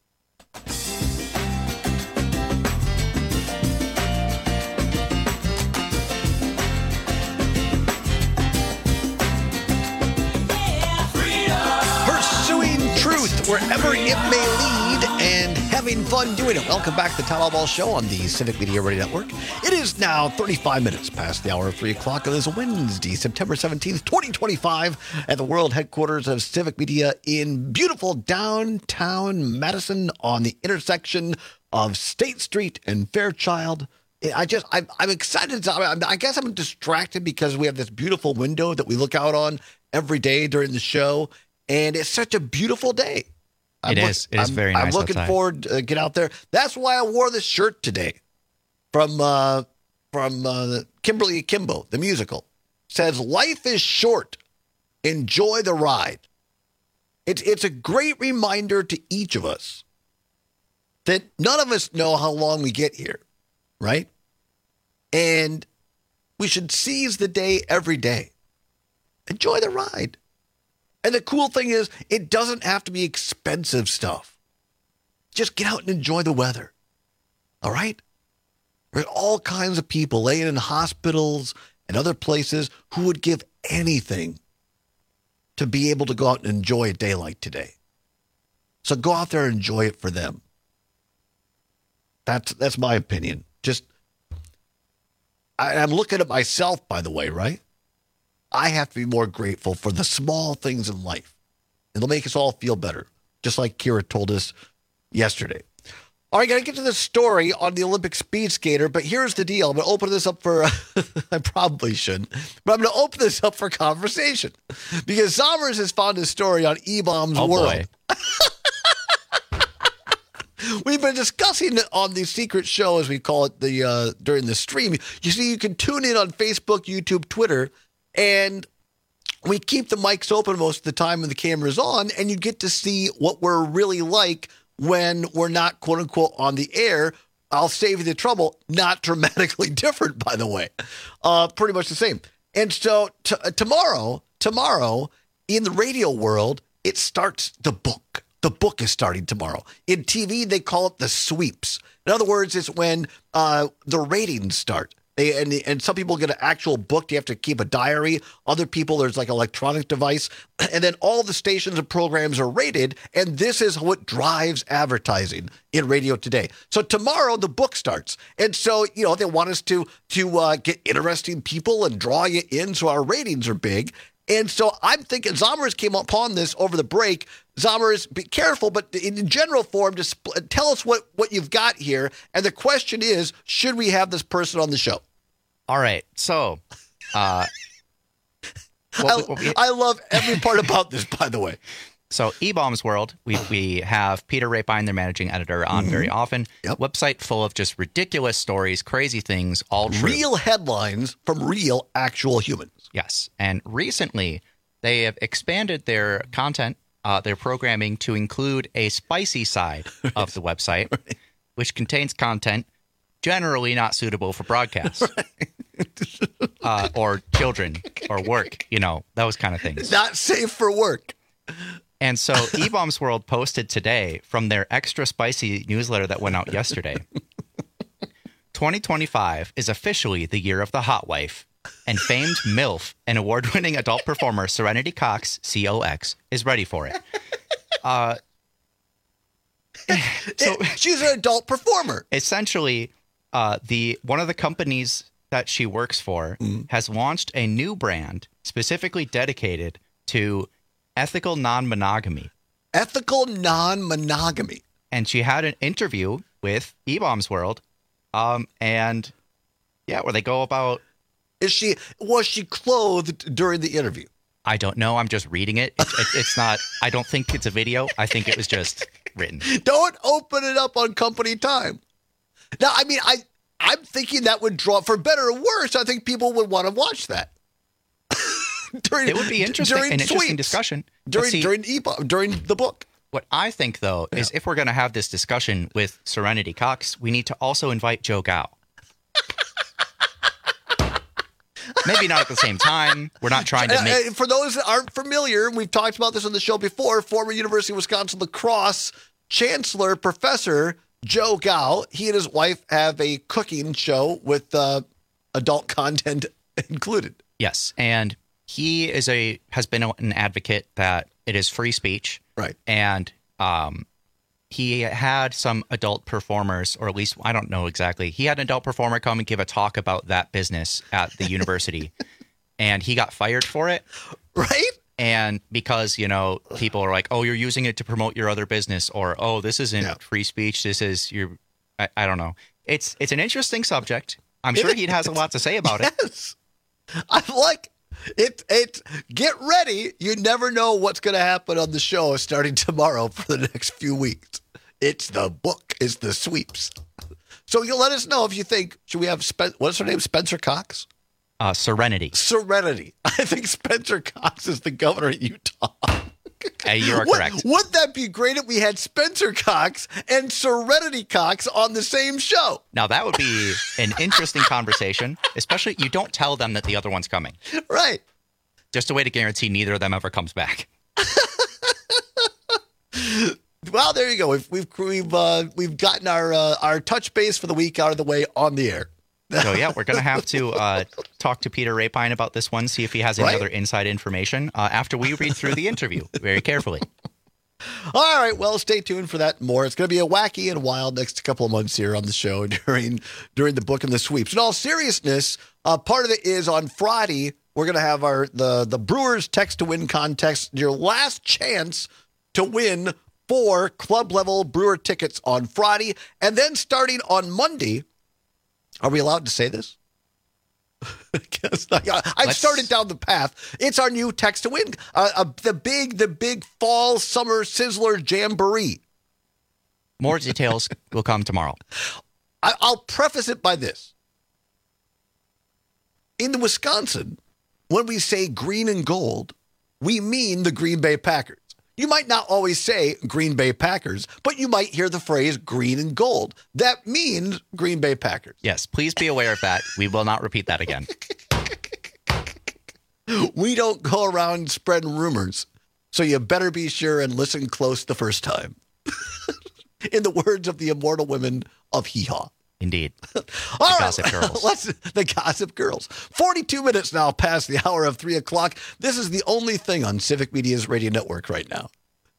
Wherever it may lead, and having fun doing it. Welcome back to the Town Hall Ball Show on the Civic Media Radio Network. It is now thirty-five minutes past the hour of three o'clock. It is Wednesday, September seventeenth, twenty twenty-five, at the world headquarters of Civic Media in beautiful downtown Madison on the intersection of State Street and Fairchild. I just, I'm, I'm excited. I guess I'm distracted because we have this beautiful window that we look out on every day during the show, and it's such a beautiful day. It I'm is. Look, it is I'm, very nice I'm looking outside. forward to uh, get out there. That's why I wore this shirt today from uh, from uh, Kimberly Akimbo, the musical. It says, "Life is short. Enjoy the ride." It's it's a great reminder to each of us that none of us know how long we get here, right? And we should seize the day every day. Enjoy the ride. And the cool thing is, it doesn't have to be expensive stuff. Just get out and enjoy the weather. All right? There are all kinds of people laying in hospitals and other places who would give anything to be able to go out and enjoy a day like today. So go out there and enjoy it for them. That's that's my opinion. Just, I, I'm looking at myself, by the way, right? I have to be more grateful for the small things in life. It'll make us all feel better, just like Kira told us yesterday. All right, got to get to the story on the Olympic speed skater, but here's the deal. I'm going to open this up for, I probably shouldn't, but I'm going to open this up for conversation because Zommers has found a story on E-Bombs oh, World. We've been discussing it on the secret show, as we call it, the uh, during the stream. You see, you can tune in on Facebook, YouTube, Twitter, and we keep the mics open most of the time when the camera's on, and you get to see what we're really like when we're not, quote unquote, on the air. I'll save you the trouble. Not dramatically different, by the way. Uh, pretty much the same. And so t- tomorrow, tomorrow, in the radio world, it starts the book. The book is starting tomorrow. In T V, they call it the sweeps. In other words, it's when uh, the ratings start. They, and, and some people get an actual book. You have to keep a diary. Other people, there's like an electronic device. And then all the stations and programs are rated. And this is what drives advertising in radio today. So tomorrow, the book starts. And so, you know, they want us to, to uh, get interesting people and draw you in so our ratings are big. And so I'm thinking Zommers came upon this over the break. Zommers, be careful, but in general form, just tell us what, what you've got here. And the question is, should we have this person on the show? All right. So, uh, I, we, I love every part about this, by the way. So E-Bombs World, we we have Peter Rapine, their managing editor, on mm-hmm. very often. Yep. Website full of just ridiculous stories, crazy things, all true. Real headlines from real, actual humans. Yes. And recently, they have expanded their content, uh, their programming, to include a spicy side of the website, right. which contains content generally not suitable for broadcast. Right. uh, or children, or work, you know, those kind of things. Not safe for work. And so E-Bombs World posted today from their extra spicy newsletter that went out yesterday. twenty twenty-five is officially the year of the hot wife, and famed MILF and award-winning adult performer Serenity Cox, C O X, is ready for it. Uh, so she's an adult performer. Essentially, uh, the one of the companies that she works for mm. has launched a new brand specifically dedicated to ethical non-monogamy. Ethical non-monogamy. And she had an interview with E-Bombs World. Um, and yeah, where they go about. Is she, was she clothed during the interview? I don't know. I'm just reading it. It, it. It's not, I don't think it's a video. I think it was just written. Don't open it up on company time. Now, I mean, I, I'm thinking that would draw, for better or worse, I think people would want to watch that. during, it would be interesting, an sweeps, interesting discussion. During, see, during, e-book, during the book. What I think, though, yeah. is if we're going to have this discussion with Serenity Cox, we need to also invite Joe Gao. Maybe not at the same time. We're not trying to make... For those that aren't familiar, we've talked about this on the show before, former University of Wisconsin lacrosse chancellor, Professor Joe Gao. He and his wife have a cooking show with uh, adult content included. Yes, and he is a has been an advocate that it is free speech. Right. And um, he had some adult performers, or at least, I don't know exactly. He had an adult performer come and give a talk about that business at the university. And he got fired for it. Right. And because, you know, people are like, oh, you're using it to promote your other business. Or, oh, this isn't yeah. free speech. This is your, I, I don't know. It's it's an interesting subject. I'm sure he has a lot to say about yes. it. Yes. I'm like, It it get ready. You never know what's going to happen on the show starting tomorrow for the next few weeks. It's the book. It's the sweeps. So you let us know if you think, should we have, Spen- what's her name, Spencer Cox? Uh, Serenity. Serenity. I think Spencer Cox is the governor of Utah. Hey, you are what, correct. Wouldn't that be great if we had Spencer Cox and Serenity Cox on the same show? Now, that would be an interesting conversation, especially you don't tell them that the other one's coming. Right. Just a way to guarantee neither of them ever comes back. Well, there you go. We've we've we've, uh, we've gotten our uh, our touch base for the week out of the way on the air. So, yeah, we're going to have to uh, talk to Peter Rapine about this one, see if he has any right? other inside information uh, after we read through the interview very carefully. All right. Well, stay tuned for that and more. It's going to be a wacky and wild next couple of months here on the show during during the book and the sweeps. In all seriousness, uh, part of it is on Friday, we're going to have our the, the Brewers Text to Win contest, your last chance to win four club-level Brewer tickets on Friday. And then starting on Monday, are we allowed to say this? I guess not. I've Let's... started down the path. It's our new Text to Win, uh, uh, the big, the big fall summer sizzler jamboree. More details will come tomorrow. I, I'll preface it by this: in the Wisconsin, when we say green and gold, we mean the Green Bay Packers. You might not always say Green Bay Packers, but you might hear the phrase green and gold. That means Green Bay Packers. Yes, please be aware of that. We will not repeat that again. We don't go around spreading rumors, so you better be sure and listen close the first time. In the words of the immortal women of Hee Haw. Indeed. All the right. Gossip Girls. Let's, the Gossip Girls. forty-two minutes now past the hour of three o'clock. This is the only thing on Civic Media's radio network right now.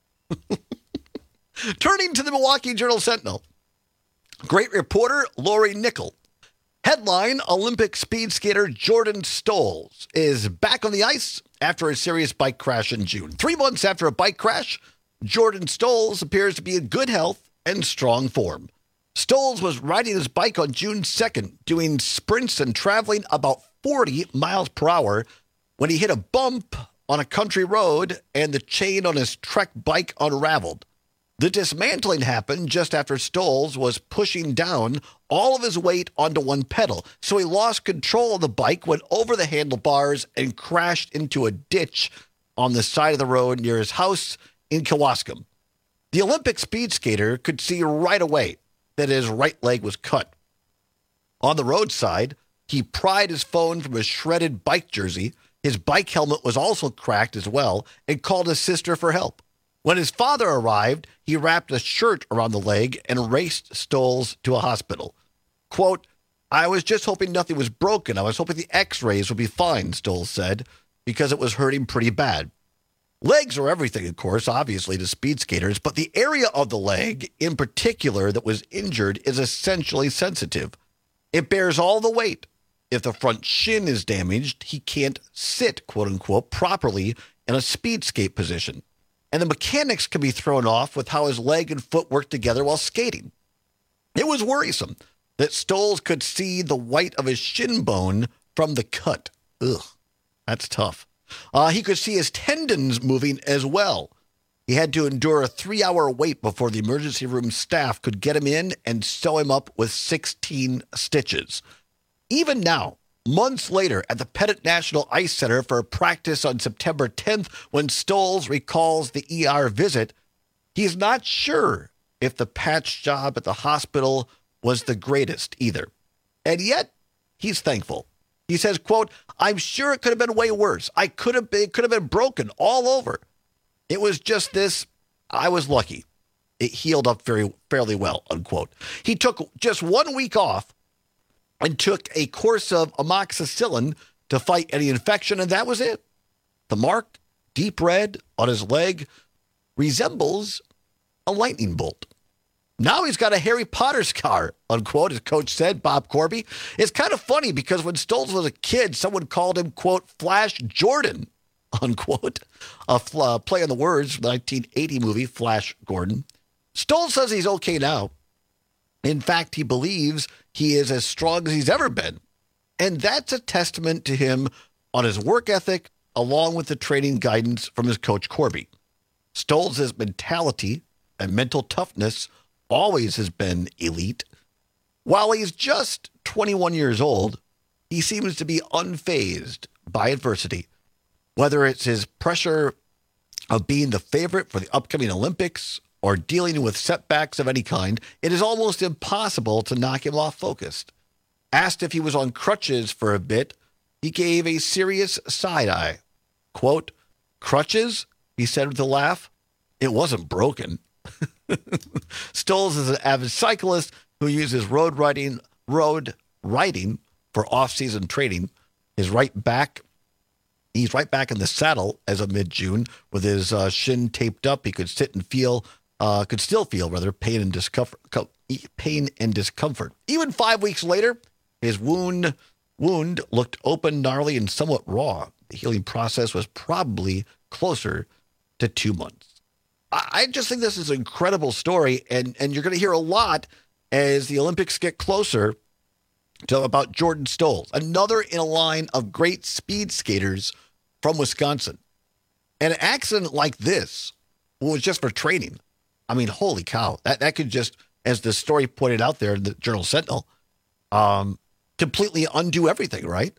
Turning to the Milwaukee Journal-Sentinel. Great reporter Lori Nickel. Headline, Olympic speed skater Jordan Stolz is back on the ice after a serious bike crash in June. Three months after a bike crash, Jordan Stolz appears to be in good health and strong form. Stolz was riding his bike on June second, doing sprints and traveling about forty miles per hour when he hit a bump on a country road and the chain on his Trek bike unraveled. The dismantling happened just after Stolz was pushing down all of his weight onto one pedal, so he lost control of the bike, went over the handlebars, and crashed into a ditch on the side of the road near his house in Kewaskum. The Olympic speed skater could see right away that his right leg was cut. On the roadside, he pried his phone from his shredded bike jersey. His bike helmet was also cracked as well and called his sister for help. When his father arrived, he wrapped a shirt around the leg and raced Stolz to a hospital. Quote, I was just hoping nothing was broken. I was hoping the x-rays would be fine, Stolz said, because it was hurting pretty bad. Legs are everything, of course, obviously, to speed skaters, but the area of the leg in particular that was injured is essentially sensitive. It bears all the weight. If the front shin is damaged, he can't sit, quote unquote, properly in a speed skate position. and the mechanics can be thrown off with how his leg and foot work together while skating. It was worrisome that Stoles could see the white of his shin bone from the cut. Ugh, that's tough. Uh, he could see his tendons moving as well. He had to endure a three-hour wait before the emergency room staff could get him in and sew him up with sixteen stitches. Even now, months later, at the Pettit National Ice Center for a practice on September tenth, when Stoles recalls the E R visit, he's not sure if the patch job at the hospital was the greatest either. And yet, he's thankful. He says, quote, "I'm sure it could have been way worse. I could have been, it could have been broken all over. It was just this. I was lucky. It healed up very fairly well," unquote. He took just one week off and took a course of amoxicillin to fight any infection, and that was it. The mark, deep red on his leg, resembles a lightning bolt. Now he's got a Harry Potter scar, unquote, as coach said, Bob Corby. It's kind of funny because when Stoles was a kid, someone called him, quote, Flash Jordan, unquote, a uh, play on the words from the nineteen eighty movie Flash Gordon. Stoles says he's okay now. In fact, he believes he is as strong as he's ever been. And that's a testament to him on his work ethic, along with the training guidance from his coach Corby. Stoles' mentality and mental toughness always has been elite. While he's just twenty-one years old, he seems to be unfazed by adversity. Whether it's his pressure of being the favorite for the upcoming Olympics or dealing with setbacks of any kind, it is almost impossible to knock him off focus. Asked if he was on crutches for a bit, he gave a serious side eye. Quote, "Crutches?" he said with a laugh. "It wasn't broken." Stoles is an avid cyclist who uses road riding, road riding for off-season training. His right back, he's right back in the saddle as of mid-June with his uh, shin taped up. He could sit and feel, uh, could still feel rather pain and discomfort. Pain and discomfort. Even five weeks later, his wound wound looked open, gnarly, and somewhat raw. The healing process was probably closer to two months. I just think this is an incredible story, and, and you're going to hear a lot as the Olympics get closer to about Jordan Stoles, another in a line of great speed skaters from Wisconsin. And an accident like this was just for training. I mean, holy cow. That that could just, as the story pointed out there in the Journal Sentinel, um, completely undo everything, right?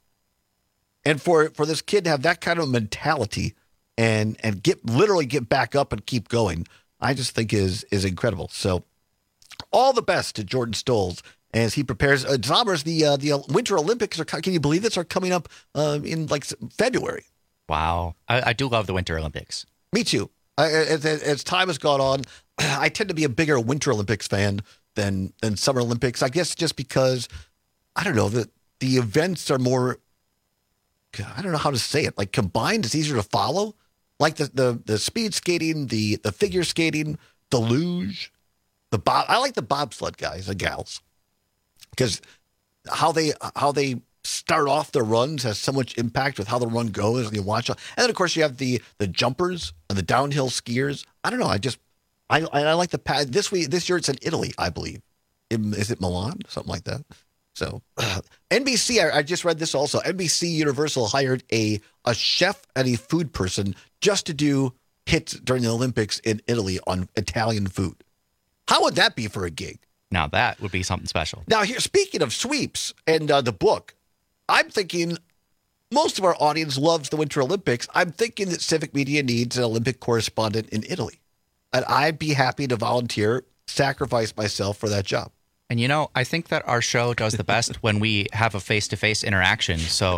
And for, for this kid to have that kind of mentality and and get literally get back up and keep going, I just think is is incredible. So all the best to Jordan Stoles as he prepares. Uh, Zombers, the uh, the Winter Olympics are, can you believe this, are coming up uh, in like February. Wow. I, I do love the Winter Olympics. Me too. I, as, as time has gone on, I tend to be a bigger Winter Olympics fan than than Summer Olympics. I guess just because, I don't know, the, the events are more, I don't know how to say it, like combined, it's easier to follow. Like the, the, the speed skating, the, the figure skating, the luge, the bob. I like the bobsled guys and gals because how they how they start off their runs has so much impact with how the run goes, and you watch. And then of course you have the the jumpers and the downhill skiers. I don't know. I just I I like the pad. This week this year it's in Italy, I believe. Is it Milan? Something like that. So uh, N B C, I, I just read this also. N B C Universal hired a a chef and a food person just to do hits during the Olympics in Italy on Italian food. How would that be for a gig? Now that would be something special. Now here, speaking of sweeps and uh, the book, I'm thinking most of our audience loves the Winter Olympics. I'm thinking that Civic Media needs an Olympic correspondent in Italy, and I'd be happy to volunteer, sacrifice myself for that job. And, you know, I think that our show does the best when we have a face-to-face interaction. So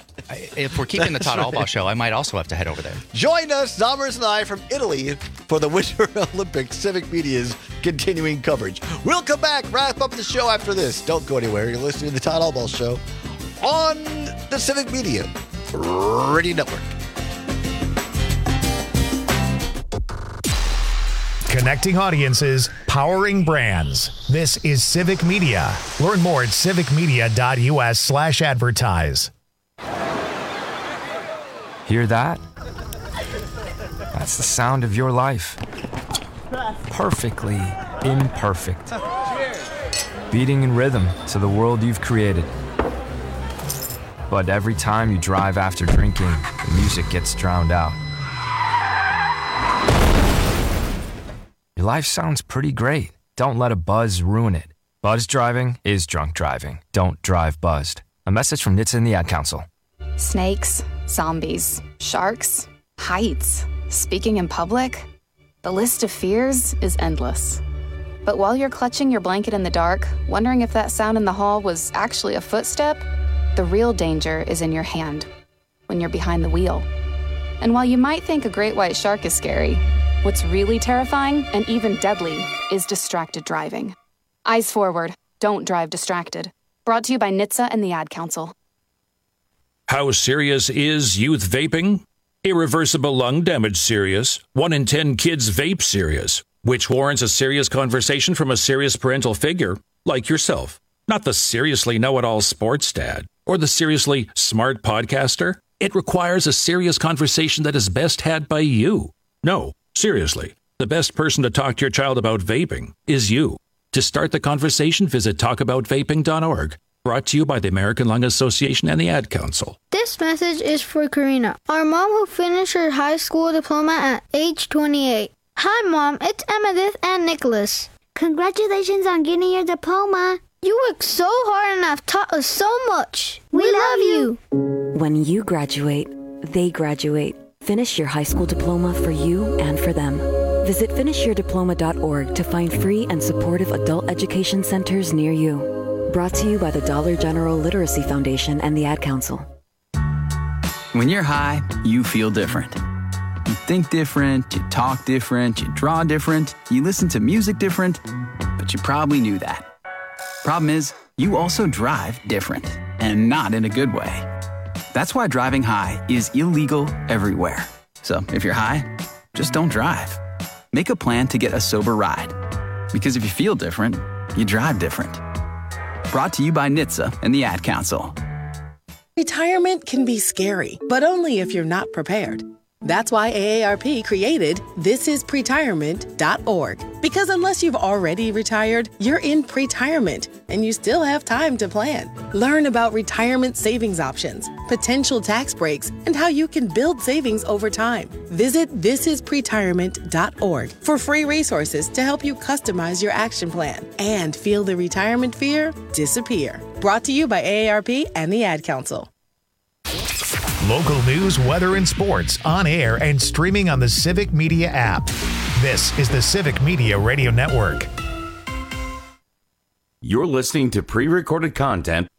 I, if we're keeping the Todd Albaugh show, I might also have to head over there. Join us, Zombers and I, from Italy for the Winter Olympics, Civic Media's continuing coverage. We'll come back, wrap up the show after this. Don't go anywhere. You're listening to the Todd Albaugh show on the Civic Media Radio Network. Connecting audiences, powering brands. This is Civic Media. Learn more at civicmedia.us slash advertise. Hear that? That's That's the sound of your life. Perfectly imperfect. Beating in rhythm to the world you've created. But every time you drive after drinking, the music gets drowned out. Your life sounds pretty great. Don't let a buzz ruin it. Buzz driving is drunk driving. Don't drive buzzed. A message from N H T S A and the Ad Council. Snakes, zombies, sharks, heights, speaking in public. The list of fears is endless. But while you're clutching your blanket in the dark, wondering if that sound in the hall was actually a footstep, the real danger is in your hand, when you're behind the wheel. And while you might think a great white shark is scary, what's really terrifying and even deadly is distracted driving. Eyes forward, don't drive distracted. Brought to you by N H T S A and the Ad Council. How serious is youth vaping? Irreversible lung damage serious. One in ten kids vape serious, which warrants a serious conversation from a serious parental figure like yourself. Not the seriously know-it-all sports dad or the seriously smart podcaster. It requires a serious conversation that is best had by you. No, seriously, the best person to talk to your child about vaping is you. To start the conversation, visit talk about vaping dot org. Brought to you by the American Lung Association and the Ad Council. This message is for Karina, our mom who finished her high school diploma at age twenty-eight. Hi, Mom. It's Emmettith and Nicholas. Congratulations on getting your diploma. You worked so hard and have taught us so much. We, we love you. When you graduate, they graduate. Finish your high school diploma for you and for them. Visit finish your diploma dot org to find free and supportive adult education centers near you. Brought to you by the Dollar General Literacy Foundation and the Ad Council. When you're high, you feel different. You think different, you talk different, you draw different, you listen to music different, but you probably knew that. Problem is, you also drive different, and not in a good way. That's why driving high is illegal everywhere. So if you're high, just don't drive. Make a plan to get a sober ride. Because if you feel different, you drive different. Brought to you by N H T S A and the Ad Council. Retirement can be scary, but only if you're not prepared. That's why A A R P created this is pretirement dot org. Because unless you've already retired, you're in pretirement, and you still have time to plan. Learn about retirement savings options, potential tax breaks, and how you can build savings over time. Visit this is pretirement dot org for free resources to help you customize your action plan and feel the retirement fear disappear. Brought to you by A A R P and the Ad Council. Local news, weather, and sports on air and streaming on the Civic Media app. This is the Civic Media Radio Network. You're listening to pre-recorded content.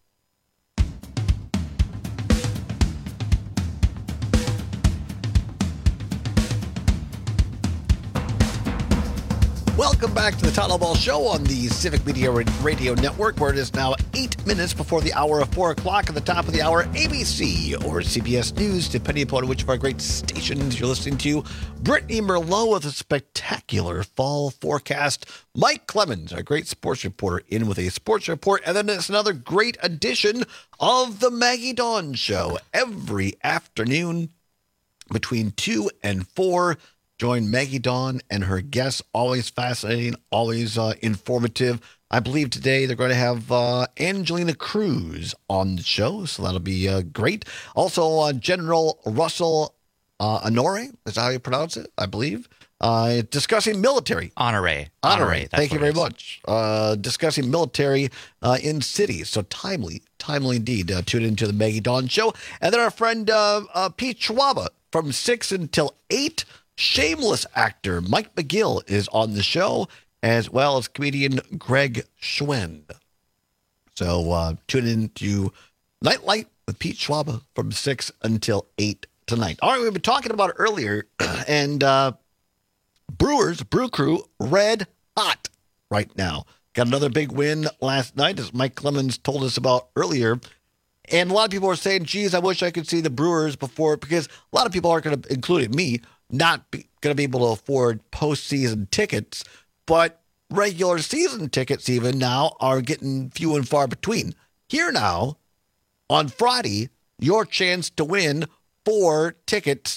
Welcome back to the Todd Ball Show on the Civic Media Radio Network, where it is now eight minutes before the hour of four o'clock. At the top of the hour, A B C or C B S News, depending upon which of our great stations you're listening to. Brittany Merlot with a spectacular fall forecast. Mike Clemens, our great sports reporter, in with a sports report. And then it's another great edition of the Maggie Dawn Show every afternoon between two and four. Join Maggie Dawn and her guests. Always fascinating, always uh, informative. I believe today they're going to have uh, Angelina Cruz on the show, so that'll be uh, great. Also, uh, General Russell uh, Honore, is that how you pronounce it? I believe. Uh, discussing military. Honore. Honore. Honore. Thank you very much. Uh, discussing military uh, in cities. So timely, timely indeed. Uh, tune into the Maggie Dawn Show. And then our friend uh, uh, Pete Schwaba from six until eight. Shameless actor Mike McGill is on the show, as well as comedian Greg Schwend. So uh, tune in to Nightlight with Pete Schwaba from six until eight tonight. All right, we've been talking about it earlier, and uh, Brewers, Brew Crew, red hot right now. Got another big win last night, as Mike Clemens told us about earlier. And a lot of people are saying, geez, I wish I could see the Brewers before, because a lot of people aren't going to, including me, not going to be able to afford postseason tickets, but regular season tickets even now are getting few and far between. Here now, on Friday, your chance to win four tickets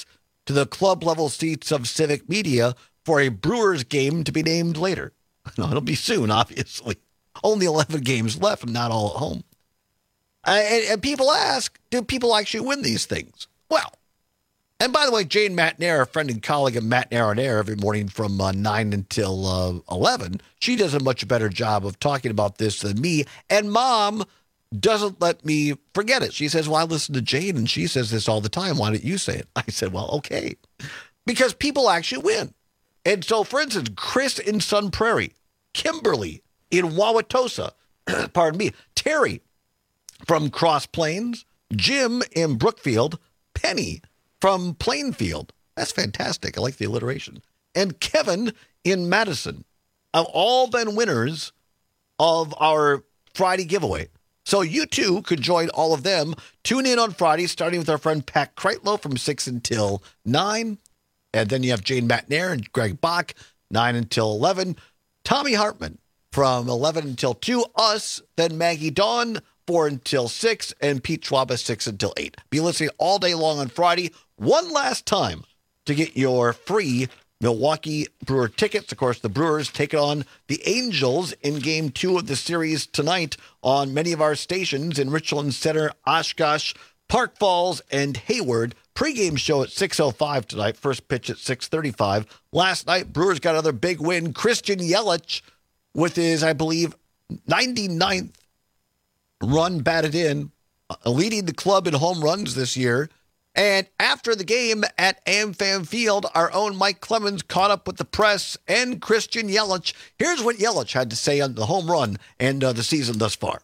to the club level seats of Civic Media for a Brewers game to be named later. No, it'll be soon, obviously. Only eleven games left and not all at home. Uh, and, and people ask, do people actually win these things? Well, and by the way, Jane Matnair, a friend and colleague of Matnair on Air every morning from uh, nine until uh, eleven, she does a much better job of talking about this than me. And Mom doesn't let me forget it. She says, well, I listen to Jane, and she says this all the time. Why don't you say it? I said, well, okay. Because people actually win. And so, for instance, Chris in Sun Prairie, Kimberly in Wauwatosa, pardon me, Terry from Cross Plains, Jim in Brookfield, Penny from Plainfield. That's fantastic. I like the alliteration. And Kevin in Madison have all been winners of our Friday giveaway. So you too could join all of them. Tune in on Friday, starting with our friend Pat Kreitlow from six until nine. And then you have Jane Matnair and Greg Bach, nine until eleven. Tommy Hartman from eleven until two. Us, then Maggie Dawn, four until six. And Pete Schwaba, six until eight. Be listening all day long on Friday. One last time to get your free Milwaukee Brewer tickets. Of course, the Brewers take on the Angels in game two of the series tonight on many of our stations in Richland Center, Oshkosh, Park Falls, and Hayward. Pre-game show at six oh five tonight. First pitch at six thirty-five. Last night, Brewers got another big win. Christian Yelich with his, I believe, ninety-ninth run batted in, uh, leading the club in home runs this year. And after the game at AmFam Field, our own Mike Clemens caught up with the press and Christian Yelich. Here's what Yelich had to say on the home run and uh, the season thus far.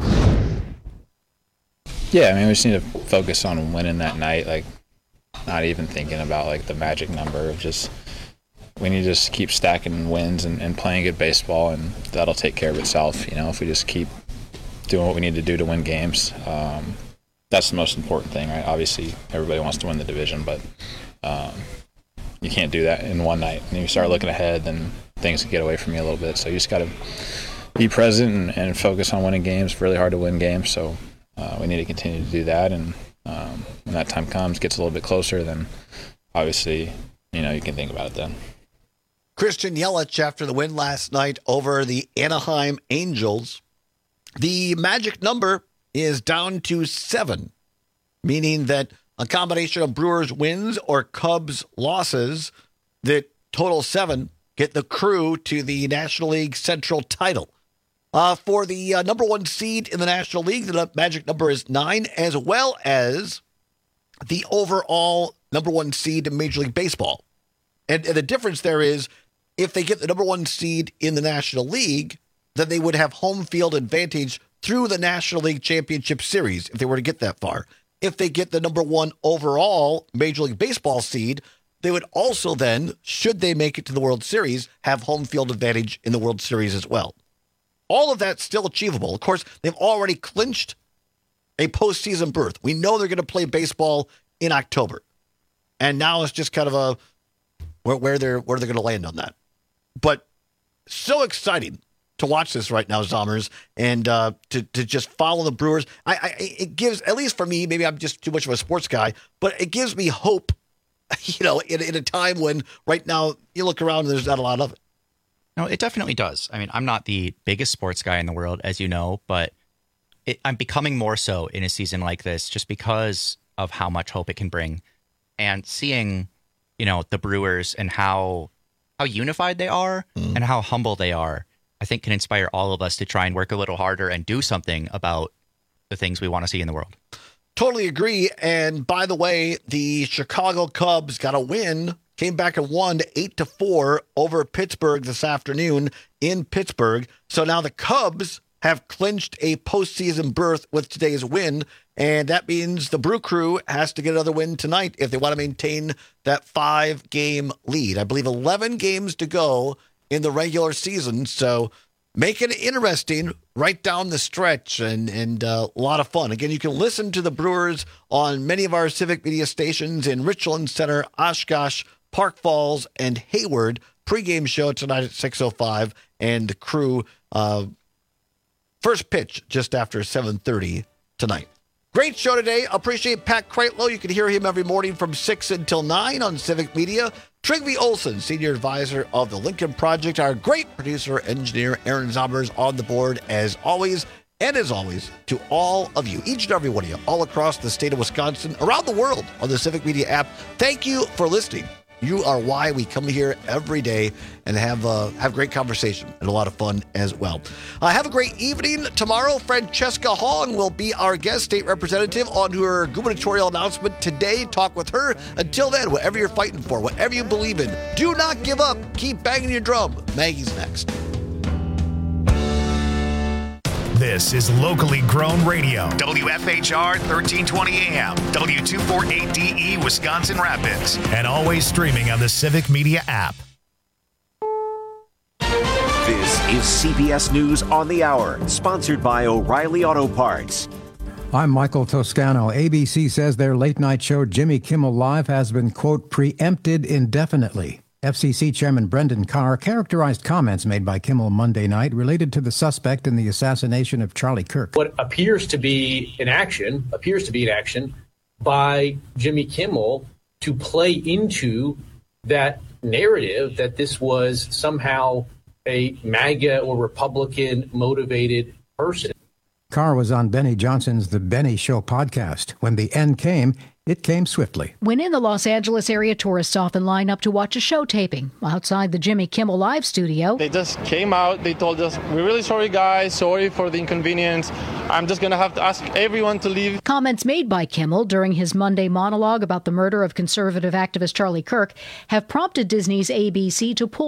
Yeah, I mean, we just need to focus on winning that night, like not even thinking about like the magic number. Of just we need to just keep stacking wins and, and playing good baseball, and that'll take care of itself. You know, if we just keep doing what we need to do to win games. Um, That's the most important thing, right? Obviously, everybody wants to win the division, but um, you can't do that in one night. And you start looking ahead, then things can get away from you a little bit. So you just got to be present and, and focus on winning games. It's really hard to win games, so uh, we need to continue to do that. And um, when that time comes, gets a little bit closer, then obviously, you know, you can think about it then. Christian Yelich after the win last night over the Anaheim Angels. The magic number is down to seven, meaning that a combination of Brewers wins or Cubs losses that total seven get the Crew to the National League Central title. Uh, for the uh, number one seed in the National League, the magic number is nine, as well as the overall number one seed in Major League Baseball. And, and the difference there is if they get the number one seed in the National League, then they would have home field advantage through the National League Championship Series, if they were to get that far. If they get the number one overall Major League Baseball seed, they would also then, should they make it to the World Series, have home field advantage in the World Series as well. All of that's still achievable. Of course, they've already clinched a postseason berth. We know they're going to play baseball in October. And now it's just kind of a where, where they're where they're going to land on that. But so exciting to watch this right now, Zommers, and uh, to to just follow the Brewers. I, I it gives, at least for me, maybe I'm just too much of a sports guy, but it gives me hope. You know, in, in a time when right now you look around and there's not a lot of it. No, it definitely does. I mean, I'm not the biggest sports guy in the world, as you know, but it, I'm becoming more so in a season like this, just because of how much hope it can bring, and seeing, you know, the Brewers and how how unified they are mm. and how humble they are, I think can inspire all of us to try and work a little harder and do something about the things we want to see in the world. Totally agree. And by the way, the Chicago Cubs got a win, came back and won eight to four over Pittsburgh this afternoon in Pittsburgh. So now the Cubs have clinched a postseason berth with today's win. And that means the Brew Crew has to get another win tonight if they want to maintain that five-game lead. I believe eleven games to go in the regular season, so make it interesting right down the stretch, and, and uh, a lot of fun. Again, you can listen to the Brewers on many of our Civic Media stations in Richland Center, Oshkosh, Park Falls, and Hayward. Pre-game show tonight at six oh five, and the Crew uh, first pitch just after seven thirty tonight. Great show today. Appreciate Pat Kreitlow. You can hear him every morning from six until nine on Civic Media. Trygve Olsen, Senior Advisor of the Lincoln Project. Our great producer, engineer, Aaron Zombers on the board as always. And as always, to all of you, each and every one of you, all across the state of Wisconsin, around the world on the Civic Media app, thank you for listening. You are why we come here every day and have uh, have great conversation and a lot of fun as well. Uh, have a great evening. Tomorrow, Francesca Hong will be our guest state representative on her gubernatorial announcement today. Talk with her. Until then, whatever you're fighting for, whatever you believe in, do not give up. Keep banging your drum. Maggie's next. This is locally grown radio. W F H R thirteen twenty A M, W two forty-eight D E, Wisconsin Rapids, and always streaming on the Civic Media app. This is C B S News on the Hour, sponsored by O'Reilly Auto Parts. I'm Michael Toscano. A B C says their late-night show Jimmy Kimmel Live has been, quote, preempted indefinitely. F C C Chairman Brendan Carr characterized comments made by Kimmel Monday night related to the suspect in the assassination of Charlie Kirk. What appears to be an action, appears to be an action by Jimmy Kimmel to play into that narrative that this was somehow a MAGA or Republican motivated person. Carr was on Benny Johnson's The Benny Show podcast. When the end came, it came swiftly. When in the Los Angeles area, tourists often line up to watch a show taping outside the Jimmy Kimmel Live studio. They just came out. They told us, we're really sorry, guys. Sorry for the inconvenience. I'm just going to have to ask everyone to leave. Comments made by Kimmel during his Monday monologue about the murder of conservative activist Charlie Kirk have prompted Disney's A B C to pull